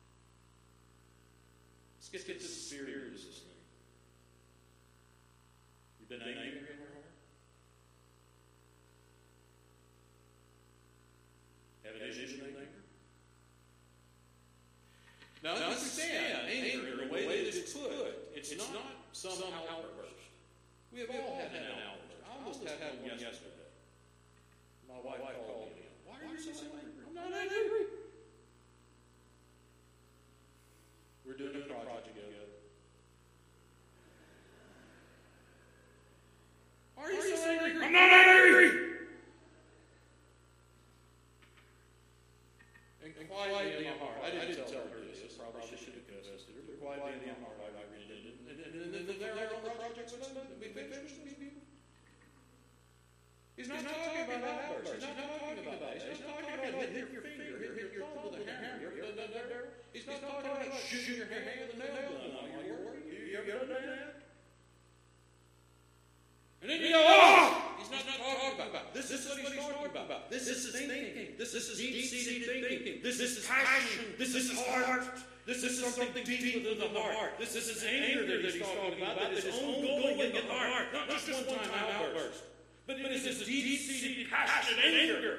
Let's get, get this serious, this thing. You've been angry in your heart? Have an issue with anger? Now, now understand, anger, the way that it's put, it's, it's not some outburst. We have all had an outburst. I almost had one yesterday. My wife called me. Why are you so angry? I'm not angry. We're doing a project together. Are you so angry? I'm not angry! And, and quietly in my heart, I didn't tell her this, I probably should have confessed it, but quietly in my heart, I really did. And then they're on the project with us, we finished these people. He's not, He's not talking, talking about outbursts. He's not talking about that. He's not talking about hit your finger, hit your thumb with a hammer. He's not talking about shooting your hand with a nail gun while you're working. You ever done that? And then you go, oh! He's not talking about. This is what he's talking about. This is thinking. This is deep-seated thinking. This is passion. This is heart. This is something deep within the heart. This is anger that he's talking about. That is ongoing in the heart. Not just one-time outburst. But it is this deep-seated passion and anger.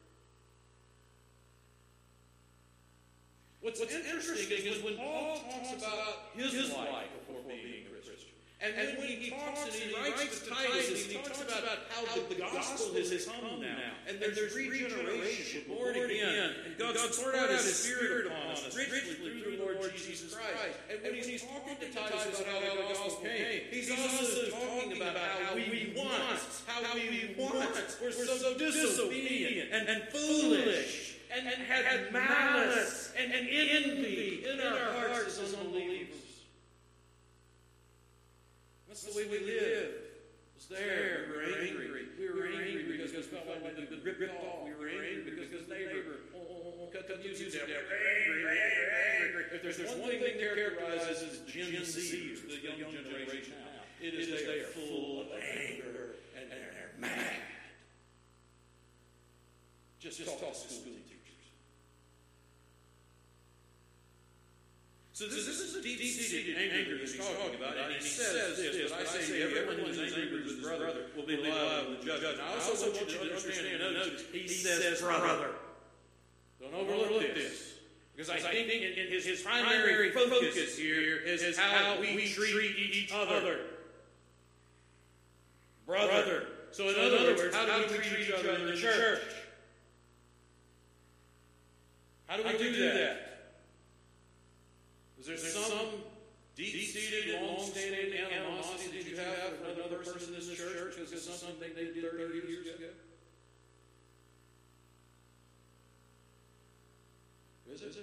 What's, What's interesting is when Paul talks about his, his life before being a Christian, and, and when he talks and he writes to Titus, and he talks about how the gospel has come now, and there's regeneration, born again, and God's poured out His Spirit upon us richly through the Lord Jesus Christ. And when he's talking to Titus about how the gospel came, he's also talking about how we want, how we want. We're so disobedient and, and foolish, and, and had malice and, and envy in our hearts as unbelievers. That's the way we live. It's there. We were angry. We were angry because we felt like we'd been ripped off. We were angry because his neighbor cut the music down. We were angry, angry, angry. If there's, there's one thing that characterizes Gen Z, the young generation now, it is they are full of anger and they're mad. Just, just talk to school teachers. So this, this is a deep-seated anger that he's talking about, and he says this, but I say to everyone who is angry with his brother will be liable to judgment. I also want you to understand and notice, he says brother. Don't overlook this. Because I think in his, his primary focus here is how we treat each other. Brother. So words, how do we treat each other in the church? How do we, how do, we do that? that? Is there some, some deep-seated, long-standing animosity that you have for another person in this church because of something they did thirty years ago? Is it?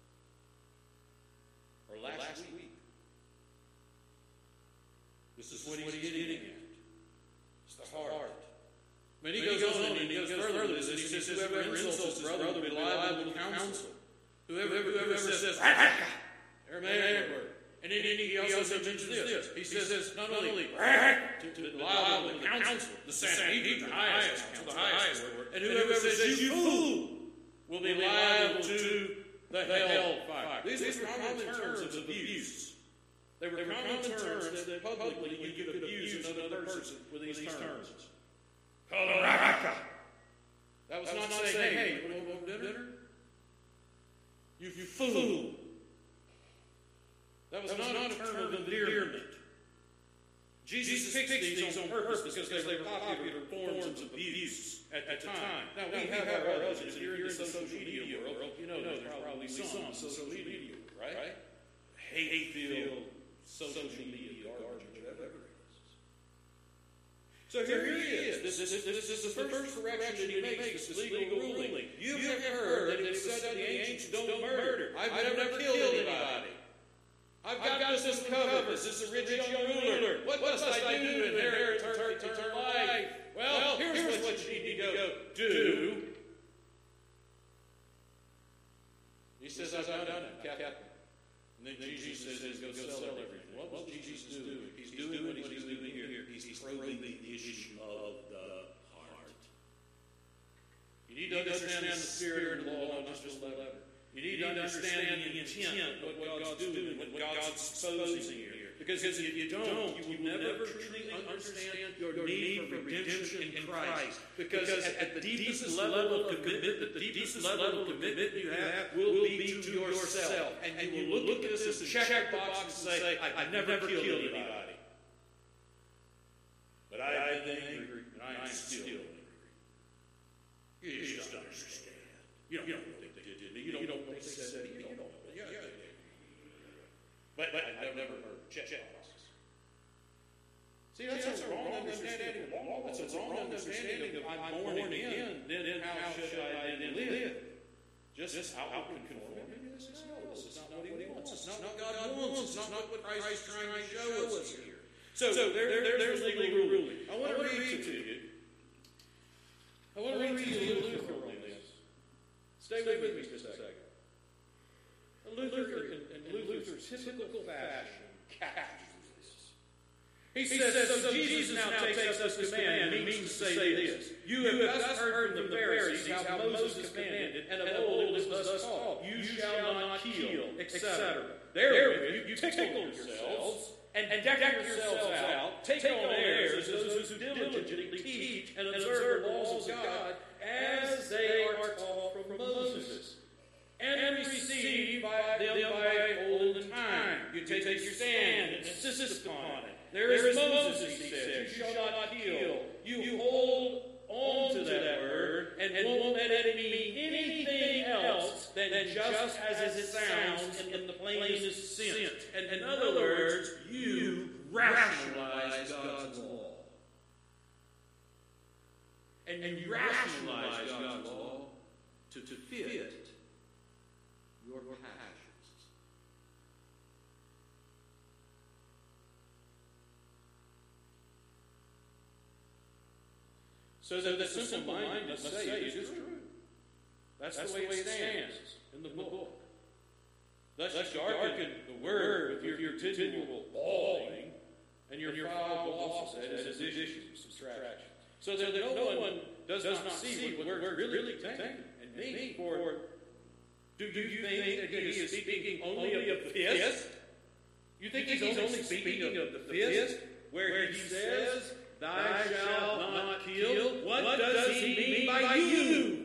Or last, last week? week? This is what he's getting at. It's the heart. heart. I mean, he, goes, goes on and he goes further than this. He says, whoever insults his brother will be liable to counsel. Whoever, whoever says, Aramaic word. And then he also mentions this. He says, not only to, to liable to counsel, the Sanhedrin, the highest counsel, the highest word. And whoever says, you fool, will be liable to the hell fire. These, these were common terms of abuse. They were common terms that publicly you could abuse another person with these terms. That was not saying, hey, you want to go to dinner? You fool. That was not a term of endearment. Jesus picked these on purpose because they were popular forms of abuse at the time. Now, we have our others. If you're in the social media world, you know there's probably some social media, right? Hate-filled social media garbage, whatever it is. So here he is. This, this, this is the first correction that he makes, this legal ruling. You have heard that it was said that the ancients don't murder. I've never killed anybody. I've got, got this covered. This is a rich young ruler. What must I do to inherit eternal life? Well, here's, here's what you need to go do. He says, I've done it, Captain. And then Jesus says, go sell everything. What was Jesus doing? He's doing what he's doing here. He's probing the issue of the heart. You need to understand the spirit of the law, not just the letter. You need to understand the intent of what God's doing, what God's exposing here. Because if you don't, you will never truly understand your need for redemption in Christ. Because at the deepest level of commitment, the deepest level of commitment you have will be to yourself. And you will look at this and check the box and say, I've never killed anybody. But I've been angry, and I am still angry. You just understand. You don't, you don't think they did it. You don't, you don't know what they said. You don't know. Yeah, yeah, yeah. But, but I've never heard check boxes. See, that's, See, that's a wrong understanding of law. That's a wrong understanding of I'm born again. Then, then how should I then live? Just, just how I can conform to this? No, this is not what he wants. It's not what God wants. It's not what Christ is trying to show us here. So, so there, there, there's legal ruling. I want to read to you. I want to read to you Luther on this. Stay with me just a second. Luther, in, in Luther's typical fashion, captures this. He, he says, so, so Jesus now takes us this command, and means to say this. You have thus heard from the Pharisees how Moses commanded, and of old it was thus taught, you shall not kill, et cetera. Therewith you tickle yourselves, and, and deck yourselves out, take on airs as those who diligently teach and observe the laws of God as they are taught from Moses, and received by them by olden time. You take your stand and insist upon it. There is Moses, he says, you shall not kill. You hold on to that word and won't let it mean anything else than just as it sounds in the plainest sense. And in other words, you rationalize God's law. And you rationalize God's law to, to fit your passions. So that the simple mind must say it is true. That's, That's the way it stands in the book. Thus you darken the word with your continual bawling and your foul losses as additions, subtractions. So that no one does not see what we're really thinking and mean. For do you think that he is speaking only of the fist? You think he's only speaking of the fist? Where he says, thou shalt not kill? What does he mean by you?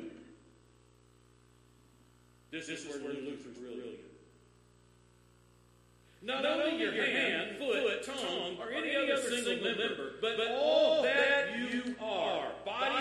This is where Luther's really good. Not only your hand, foot, tongue, or any other single member, but all that you are, body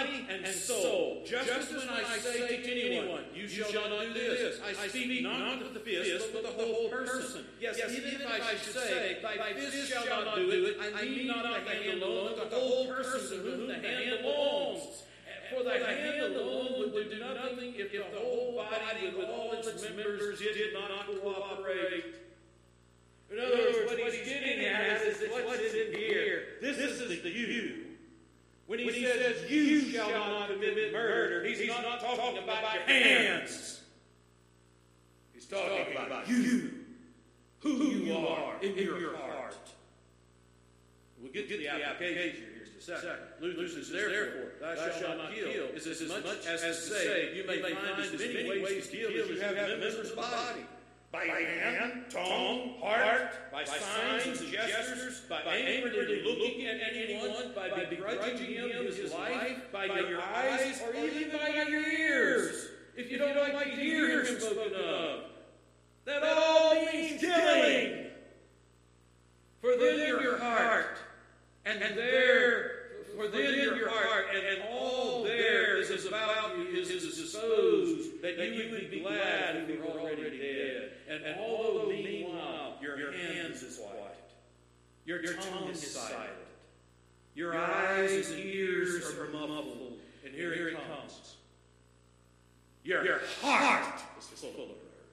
soul. Just, Just as when I say to anyone, you shall not do this, I speak not with the fist, but with the whole person. Yes, yes, even if I should say, thy fist shall not do it, I mean not the hand alone, but the whole person to whom the hand belongs. For the hand alone would do nothing if the whole body with all its members did not cooperate. In other words, what he's getting at is what's in here. This is the you. When he, when he says, says, you shall not commit murder, he's, he's not, not talking about your hands. He's talking, talking about, about you, who you are in, in your, your heart. heart. We'll get to the application here in a second. Luther says, therefore, thou shalt not kill, is as much as to say, you may find as many ways to kill as you have members of the body. By hand, tongue, heart, by signs and gestures, by angrily looking at anyone, by begrudging him his life, by your eyes, or even by your ears, if you don't like to hear him spoken of. That all means killing. For then your heart, and there, for then your heart, and all there is about you is disposed that you would be glad if you were already dead. And, and although meanwhile your, your hands is white, your, your tongue is silent, your eyes and ears are muffled, and here, here it comes. Your, your heart is full of murder.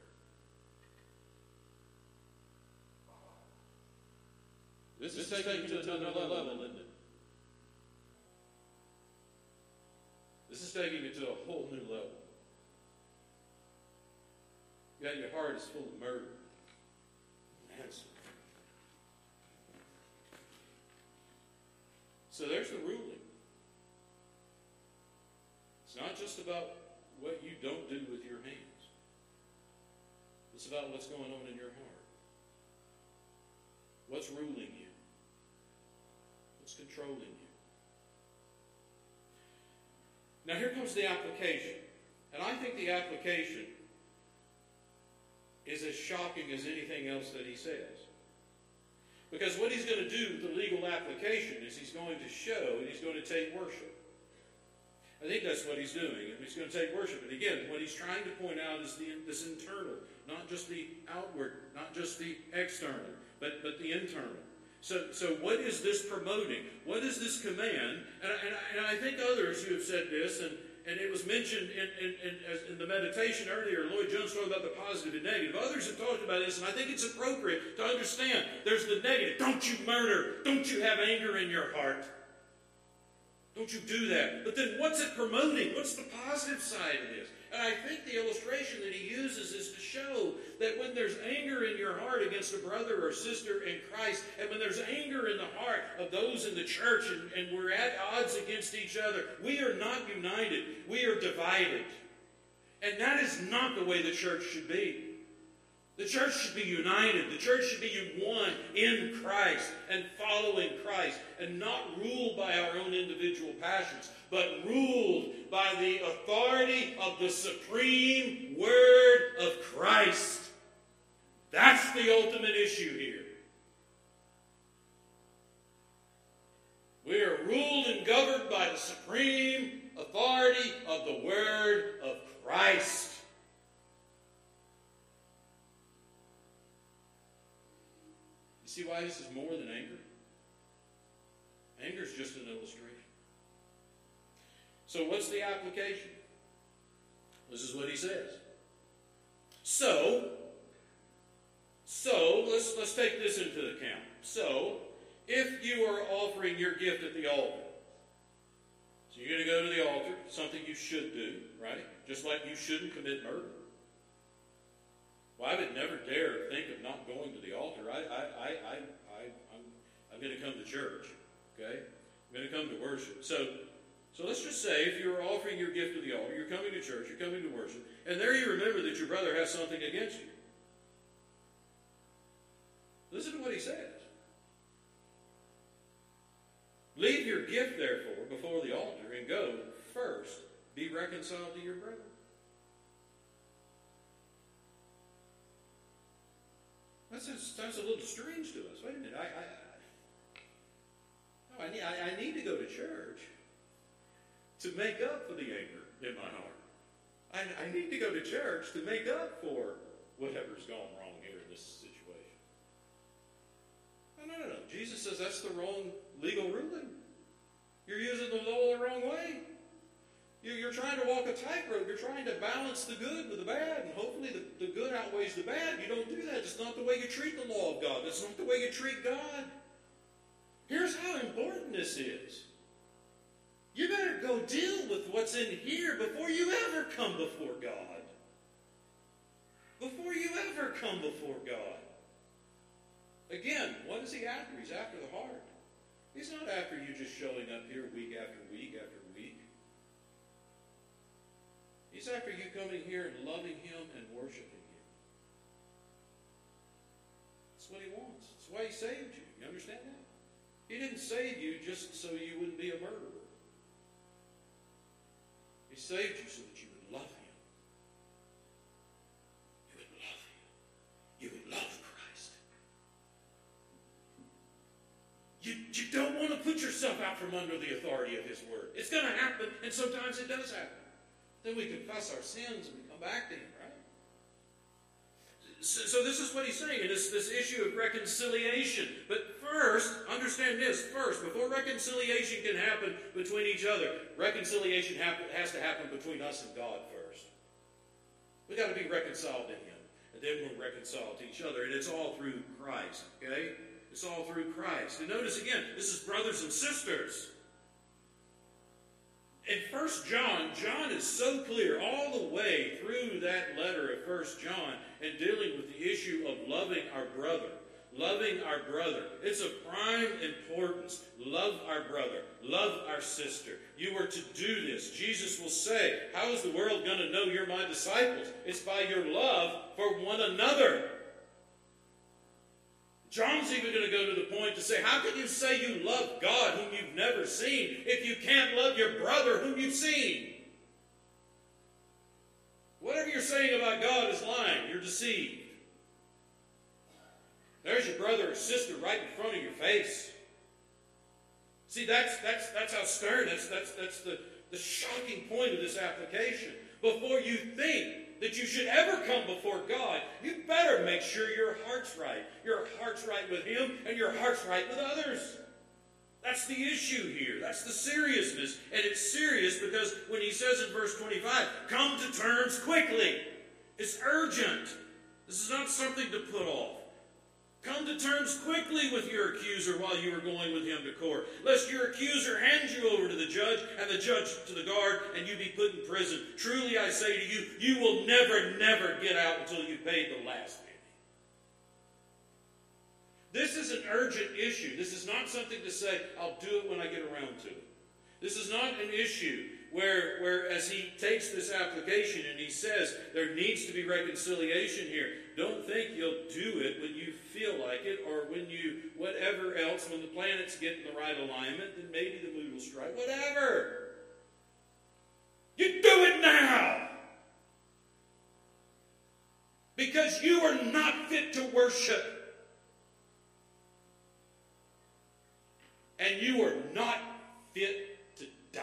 This, this is taking you to another level, isn't it? This is taking you to a whole new level. Yet your heart is full of murder. That's so there's the ruling. It's not just about what you don't do with your hands. It's about what's going on in your heart. What's ruling you? What's controlling you? Now here comes the application. And I think the application is as shocking as anything else that he says. Because what he's going to do with the legal application is he's going to show and he's going to take worship. I think that's what he's doing. He's going to take worship. And again, what he's trying to point out is the, this internal, not just the outward, not just the external, but, but the internal. So, so what is this promoting? What is this command? And, and, and I think others who have said this, and, and it was mentioned in, in, in, as in the meditation earlier, Lloyd Jones talked about the positive and negative. Others have talked about this, and I think it's appropriate to understand there's the negative. Don't you murder. Don't you have anger in your heart. Don't you do that. But then what's it promoting? What's the positive side of this? And I think the illustration that he uses is to show that when there's anger in your heart against a brother or sister in Christ, and when there's anger in the heart of those in the church, and, and we're at odds against each other, we are not united. We are divided. And that is not the way the church should be. The church should be united. The church should be one in Christ and following Christ, and not ruled by our own individual passions, but ruled by the authority of the supreme Word of Christ. That's the ultimate issue here. We are ruled and governed by the supreme authority of the Word of Christ. See why this is more than anger? Anger is just an illustration. So what's the application? This is what he says. So, so let's let's take this into account. So, if you are offering your gift at the altar, so you're going to go to the altar, something you should do, right? Just like you shouldn't commit murder. Well, I would never dare think of not going to the altar. I, I, I, I, I, I'm, I'm going to come to church, okay? I'm going to come to worship. So, so let's just say if you're offering your gift to the altar, you're coming to church, you're coming to worship, and there you remember that your brother has something against you. Listen to what he says. Leave your gift, therefore, before the altar, and go first be reconciled to your brother. That sounds, sounds a little strange to us. Wait a minute. I, I, no, I, need, I, I need to go to church to make up for the anger in my heart. I, I need to go to church to make up for whatever's gone wrong here in this situation. No, no, no, no. Jesus says that's the wrong legal ruling. You're using the law the wrong way. You're trying to walk a tightrope. You're trying to balance the good with the bad, and hopefully the, the good outweighs the bad. You don't do that. It's not the way you treat the law of God. That's not the way you treat God. Here's how important this is. You better go deal with what's in here before you ever come before God. Before you ever come before God. Again, what is he after? He's after the heart. He's not after you just showing up here week after week after week. He's after you coming here and loving him and worshiping him. That's what he wants. That's why he saved you. You understand that? He didn't save you just so you wouldn't be a murderer. He saved you so that you would love him. You would love him. You would love Christ. You, you don't want to put yourself out from under the authority of his word. It's going to happen, and sometimes it does happen. Then we confess our sins and we come back to him, right? So, so this is what he's saying, this, this issue of reconciliation. But first, understand this. First, before reconciliation can happen between each other, reconciliation happen, has to happen between us and God first. We've got to be reconciled to him. And then we're reconciled to each other. And it's all through Christ, okay? It's all through Christ. And notice again, this is brothers and sisters. In First John, John is so clear all the way through that letter of First John and dealing with the issue of loving our brother. Loving our brother. It's of prime importance. Love our brother. Love our sister. You are to do this. Jesus will say, how is the world going to know you're my disciples? It's by your love for one another. John's even going to go to the point to say, how can you say you love God whom you've never seen if you can't love your brother whom you've seen? Whatever you're saying about God is lying. You're deceived. There's your brother or sister right in front of your face. See, that's that's that's how stern, that's that's that's the, the shocking point of this application. Before you think that you should ever come before God, you better make sure your heart's right. Your heart's right with him and your heart's right with others. That's the issue here. That's the seriousness. And it's serious because when he says in verse twenty-five, come to terms quickly. It's urgent. This is not something to put off. Come to terms quickly with your accuser while you are going with him to court, lest your accuser hand you over to the judge and the judge to the guard and you be put in prison. Truly I say to you, you will never, never get out until you've paid the last penny. This is an urgent issue. This is not something to say, I'll do it when I get around to it. This is not an issue where, where as he takes this application and he says there needs to be reconciliation here, don't think you'll do it when you feel like it or when you, whatever else, when the planets get in the right alignment, then maybe the mood will strike. Whatever. You do it now. Because you are not fit to worship. And you are not fit to die.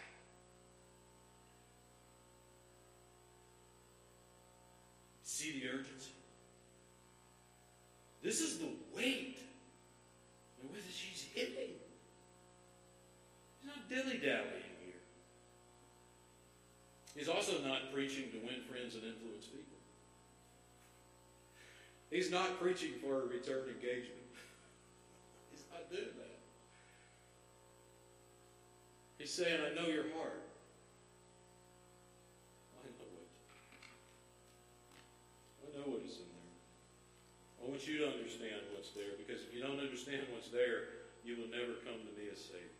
See the urgency? This is the weight with which he's hitting. He's not dilly-dallying here. He's also not preaching to win friends and influence people. He's not preaching for a return engagement. He's not doing that. He's saying, I know your heart. I know it. I know what is in there. I want you to understand what's there, because if you don't understand what's there, you will never come to me as Savior.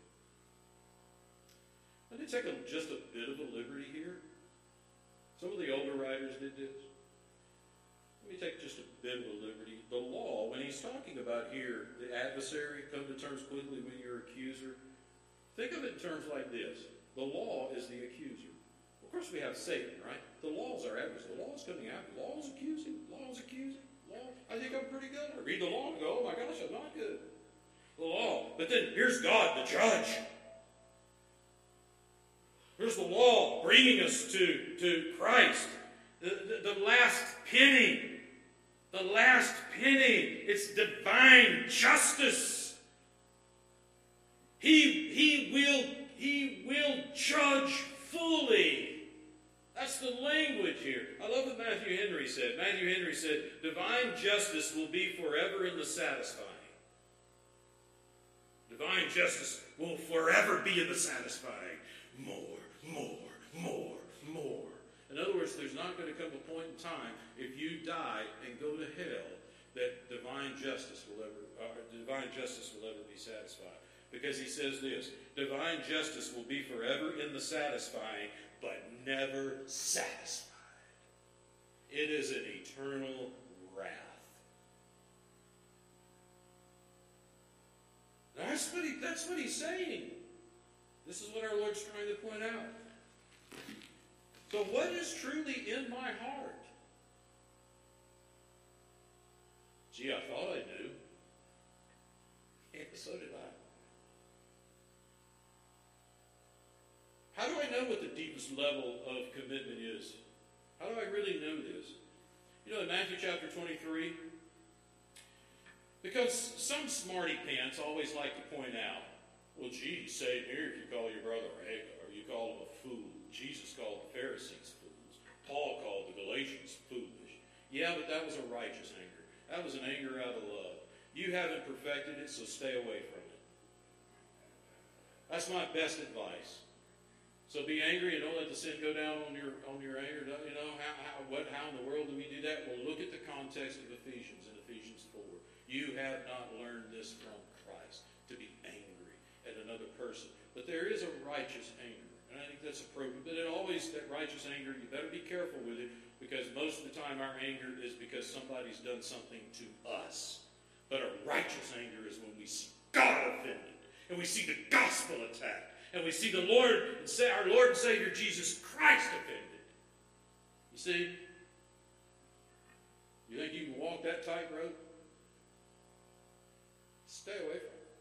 Let me take a, just a bit of a liberty here. Some of the older writers did this. Let me take just a bit of a liberty. The law, when he's talking about here, the adversary, come to terms quickly with your accuser, think of it in terms like this. The law is the accuser. Of course we have Satan, right? The law is our adversary. The law is coming after. The law is accusing. The law is accusing. I think I'm pretty good. I read the law and go, oh my gosh, I'm not good. The law. But then here's God, the judge. Here's the law bringing us to, to Christ. The, the, the last penny. The last penny. It's divine justice. He, he, will, he will judge fully. That's the language here. I love what Matthew Henry said. Matthew Henry said, divine justice will be forever in the satisfying. Divine justice will forever be in the satisfying. More, more, more, more. In other words, there's not going to come a point in time, if you die and go to hell, that divine justice will ever, uh, divine justice will ever be satisfied. Because he says this, divine justice will be forever in the satisfying, but never satisfied. It is an eternal wrath. That's what, he, that's what he's saying. This is what our Lord's trying to point out. So what is truly in my heart? Gee, I thought I knew. Yeah, so did I. How do I know what the deepest level of commitment is? How do I really know this? You know, in Matthew chapter twenty-three, because some smarty pants always like to point out, well, gee, say here if you call your brother a or you call him a fool. Jesus called the Pharisees fools. Paul called the Galatians foolish. Yeah, but that was a righteous anger. That was an anger out of love. You haven't perfected it, so stay away from it. That's my best advice. So be angry and don't let the sin go down on your on your anger. You know, how, how, what, how in the world do we do that? Well, look at the context of Ephesians in Ephesians four. You have not learned this from Christ, to be angry at another person. But there is a righteous anger, and I think that's appropriate. But it always, that righteous anger, you better be careful with it, because most of the time our anger is because somebody's done something to us. But a righteous anger is when we see God offended, and we see the gospel attacked. And we see the Lord, our Lord and Savior Jesus Christ offended. You see? You think you can walk that tightrope? Stay away from it.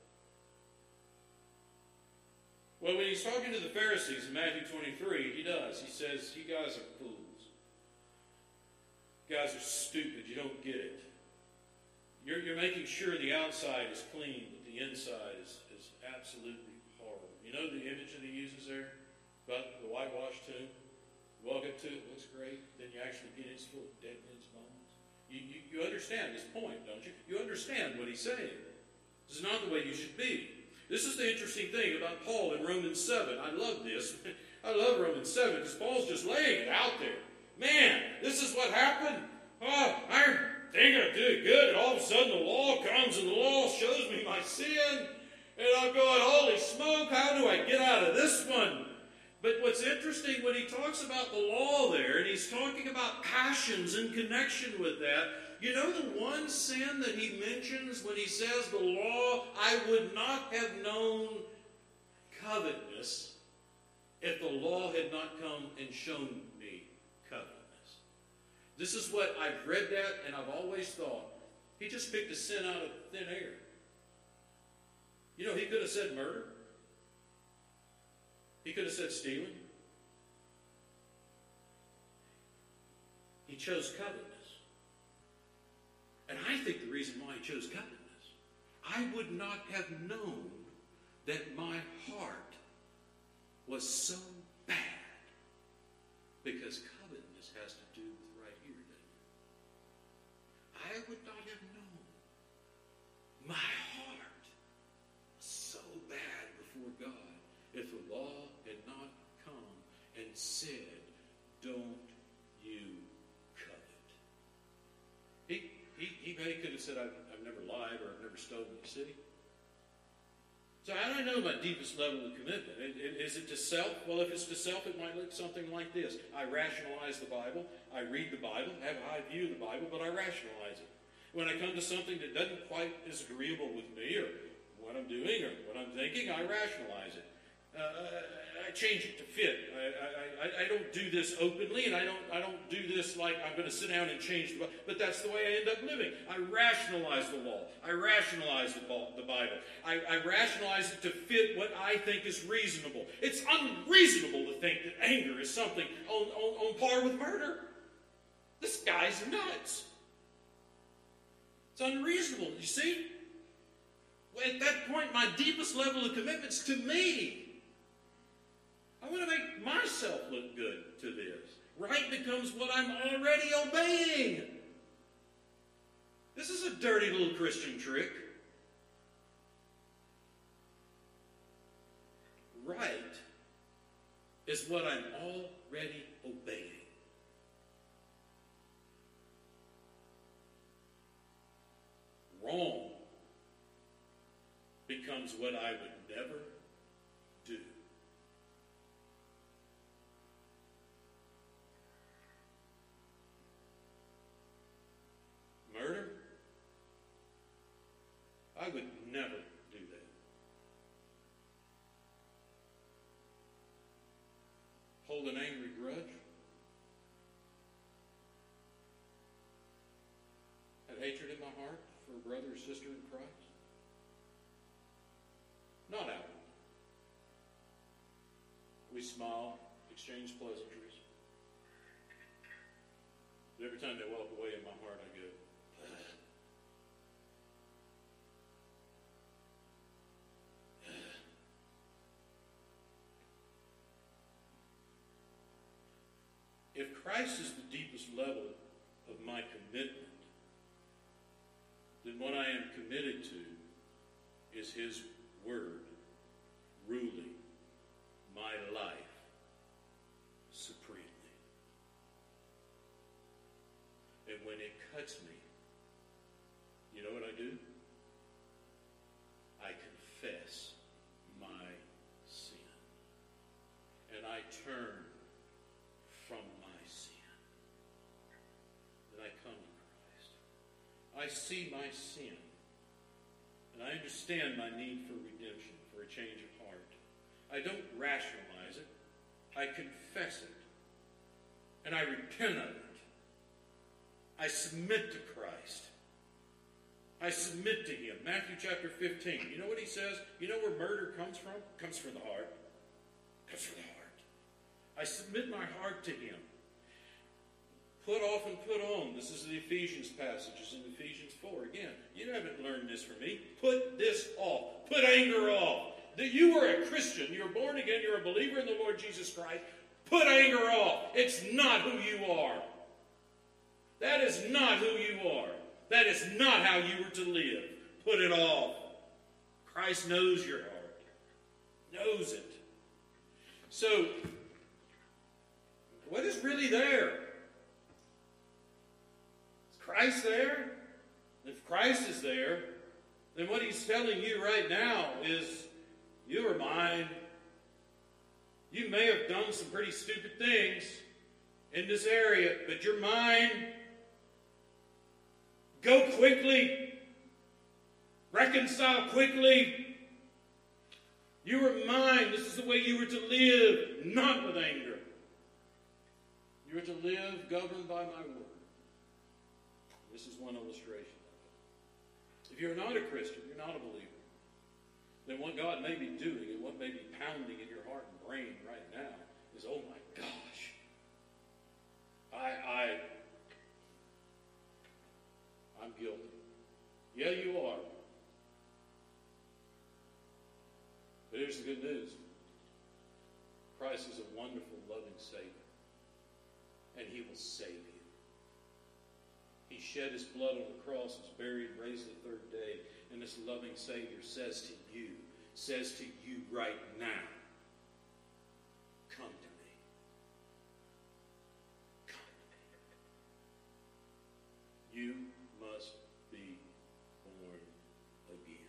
Well, when he's talking to the Pharisees in Matthew twenty-three, he does. He says, you guys are fools. You guys are stupid. You don't get it. You're, you're making sure the outside is clean, but the inside is, is absolutely horrible. You know the image that he uses there about the whitewashed tomb? You walk up to it, it looks great. Then you actually get it, it's full of dead men's bones. You, you, you understand this point, don't you? You understand what he's saying. This is not the way you should be. This is the interesting thing about Paul in Romans seven. I love this. I love Romans seven because Paul's just laying it out there. Man, this is what happened. Oh, I think I'm doing good, and all of a sudden the law comes and the law shows me my sin. And I'm going, holy smoke, how do I get out of this one? But what's interesting, when he talks about the law there, and he's talking about passions in connection with that, you know the one sin that he mentions when he says the law, I would not have known covetousness if the law had not come and shown me covetousness. This is what I've read that, and I've always thought, he just picked a sin out of thin air. You know, he could have said murder. He could have said stealing. He chose covetousness. And I think the reason why he chose covetousness, I would not have known that my heart was so bad, because covetousness has to do with right here, doesn't it? I would not have known my heart was so bad before God if the law had not come and said, don't you covet. He, he, he may could have said, I've, I've never lied or I've never stolen, you see? So how do I know my deepest level of commitment? Is it to self? Well, if it's to self, it might look something like this. I rationalize the Bible. I read the Bible, have a high view of the Bible, but I rationalize it. When I come to something that doesn't quite is agreeable with me or what I'm doing or what I'm thinking, I rationalize it. Uh, I change it to fit. I, I, I don't do this openly, and I don't I don't do this like I'm going to sit down and change the Bible. But that's the way I end up living. I rationalize the law. I rationalize the, the Bible. I, I rationalize it to fit what I think is reasonable. It's unreasonable to think that anger is something on, on, on par with murder. This guy's nuts. It's unreasonable. You see? At that point, my deepest level of commitment's to me. I want to make myself look good to this. Right becomes what I'm already obeying. This is a dirty little Christian trick. Right is what I'm already obeying. Wrong becomes what I would never do. Murder? I would never do that. Hold an angry grudge? Have hatred in my heart for a brother or sister in Christ? Not outward. We smile, exchange pleasantries. But every time they walk away in my heart, I go, if Christ is the deepest level of my commitment, then what I am committed to is His Word ruling my life supremely. And when it cuts me, you know what I do? I confess my sin. And I turn from my sin. And I come to Christ. I see my sin. And I understand my need for redemption, for a change of heart. I don't rationalize it. I confess it. And I repent of it. I submit to Christ. I submit to Him. Matthew chapter fifteen. You know what He says? You know where murder comes from? It comes from the heart. It comes from the heart. I submit my heart to Him. Put off and put on. This is the Ephesians passages in Ephesians four. Again, you haven't learned this from me. Put this off. Put anger off. That you are a Christian. You're born again. You're a believer in the Lord Jesus Christ. Put anger off. It's not who you are. That is not who you are. That is not how you were to live. Put it off. Christ knows your heart. Knows it. So, what is really there? Is Christ there? If Christ is there, then what He's telling you right now is, you are mine. You may have done some pretty stupid things in this area, but you're mine. Go quickly. Reconcile quickly. You are mine. This is the way you were to live, not with anger. You are to live governed by my word. This is one illustration of it. If you're not a Christian, you're not a believer, then what God may be doing and what may be pounding in your heart and brain right now is, oh my gosh, I, I, I'm guilty. Yeah, you are. But here's the good news. Christ is a wonderful, loving Savior. And He will save you. He shed His blood on the cross, was buried, raised the third day. And this loving Savior says to you, says to you right now, come to me. Come to me. You must be born again,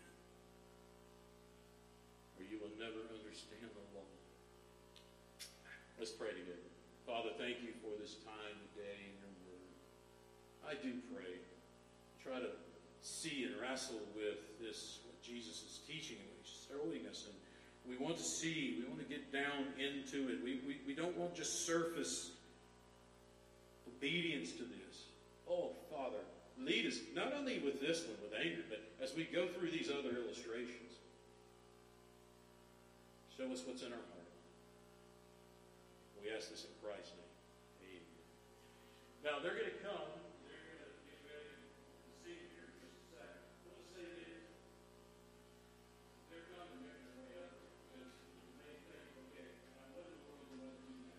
or you will never understand the law. Let's pray together. Father, thank you for this time today in your word. I do pray. Try to see and wrestle with this, what Jesus is teaching and what He's showing us. And we want want to see. We want to get down into it. We, we, we don't want just surface obedience to this. Oh, Father, lead us not only with this one, with anger, but as we go through these other illustrations. Show us what's in our heart. We ask this in Christ's name. Amen. Now, they're going to come. They're going to get ready to sing here in just a second. I want to say this. They're coming here on the way up. Because you may think, okay, now what in the world do I do now?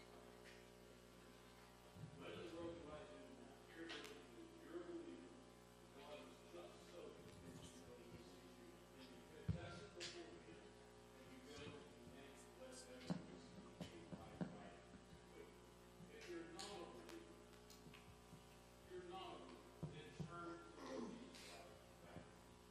What in the world do I do now? You're a believer. You're a believer. God is just so good. And you confess it before Him. And you go and bless everyone. If you're not a believer, you're not a believer, then turn to the Lord Jesus Christ.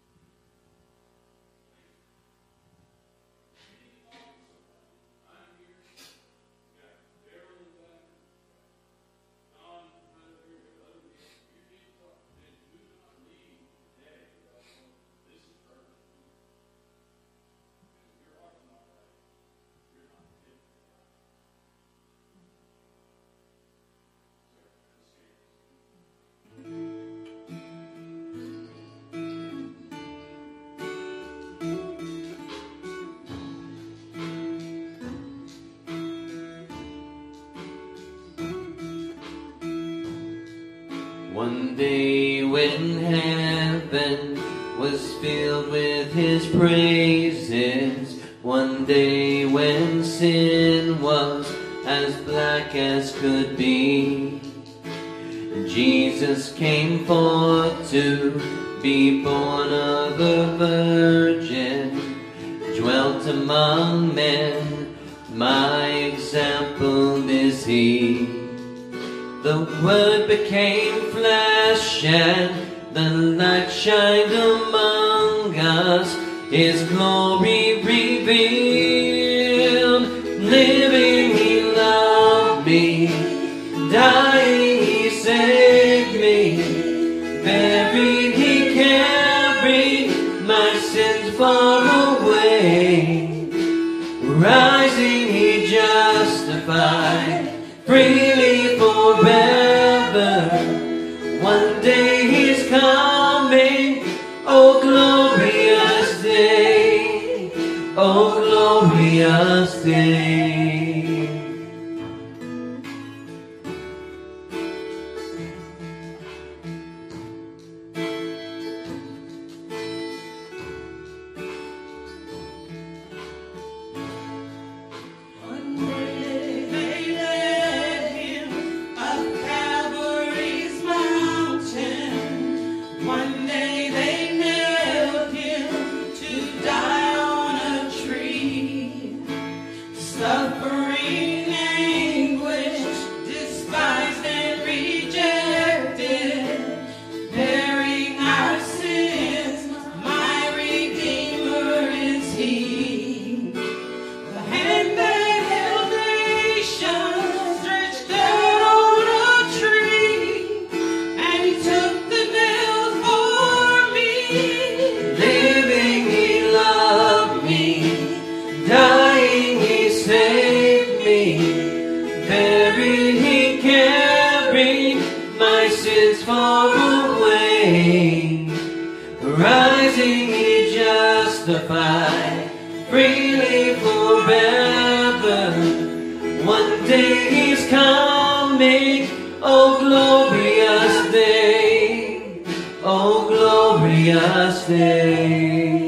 I'm here. Yeah, Daryl is back. Don, I'm here. Other people, you need to talk. Then do not leave today without knowing this is perfect. Because your heart's not right. You're not fit for God. So, let's see. One day when heaven was filled with His praises, one day when sin was as black as could be, Jesus came forth to be born of a virgin, dwelt among men, my example is He. The Word became flesh and the light shined among us, His glory revealed. Living He loved me, dying He saved me, buried He carried my sins far away, rising He justified, freely forever. One day He's coming, oh glorious day, oh glorious day. Rising He justified, freely forever. One day He's coming, oh glorious day, oh glorious day.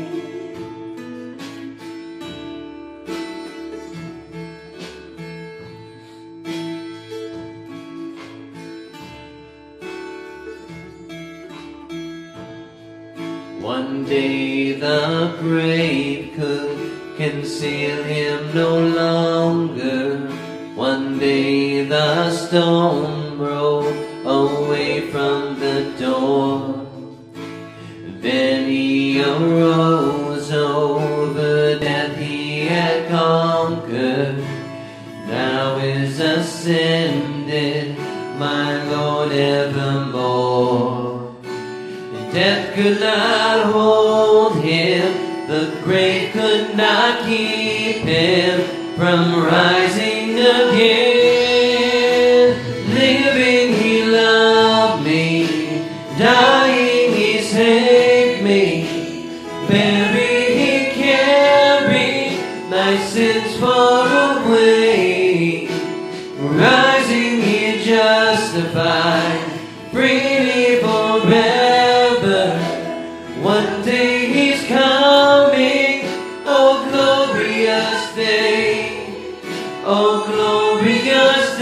One day the grave could conceal Him no longer. One day the stone rolled away from the door. Then He arose, over death He had conquered. Now is ascended, my Lord evermore. Death could not hold Him, The grave could not keep him from rising again. Living, he loved me. Dying, he saved me. Buried, he carried my sins far away. Rising, he justified freely forever. One day he's coming, oh glorious day, oh glorious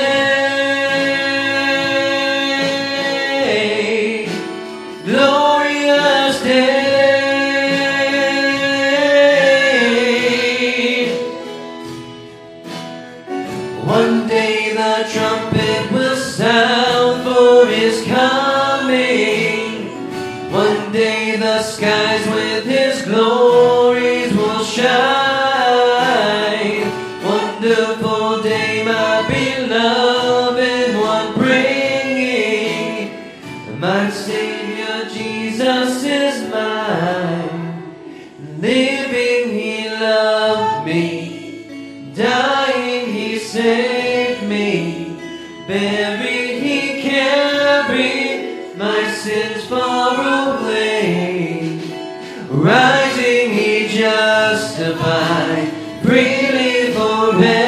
day, glorious day. One day the trumpet will sound for his coming. One day the skies with his glories will shine. Wonderful day, my beloved one bringing. My Savior Jesus is mine. Living, he loved me. Dying, he saved me. Buried, he carried my sins far away. Rising, he justified freely forever.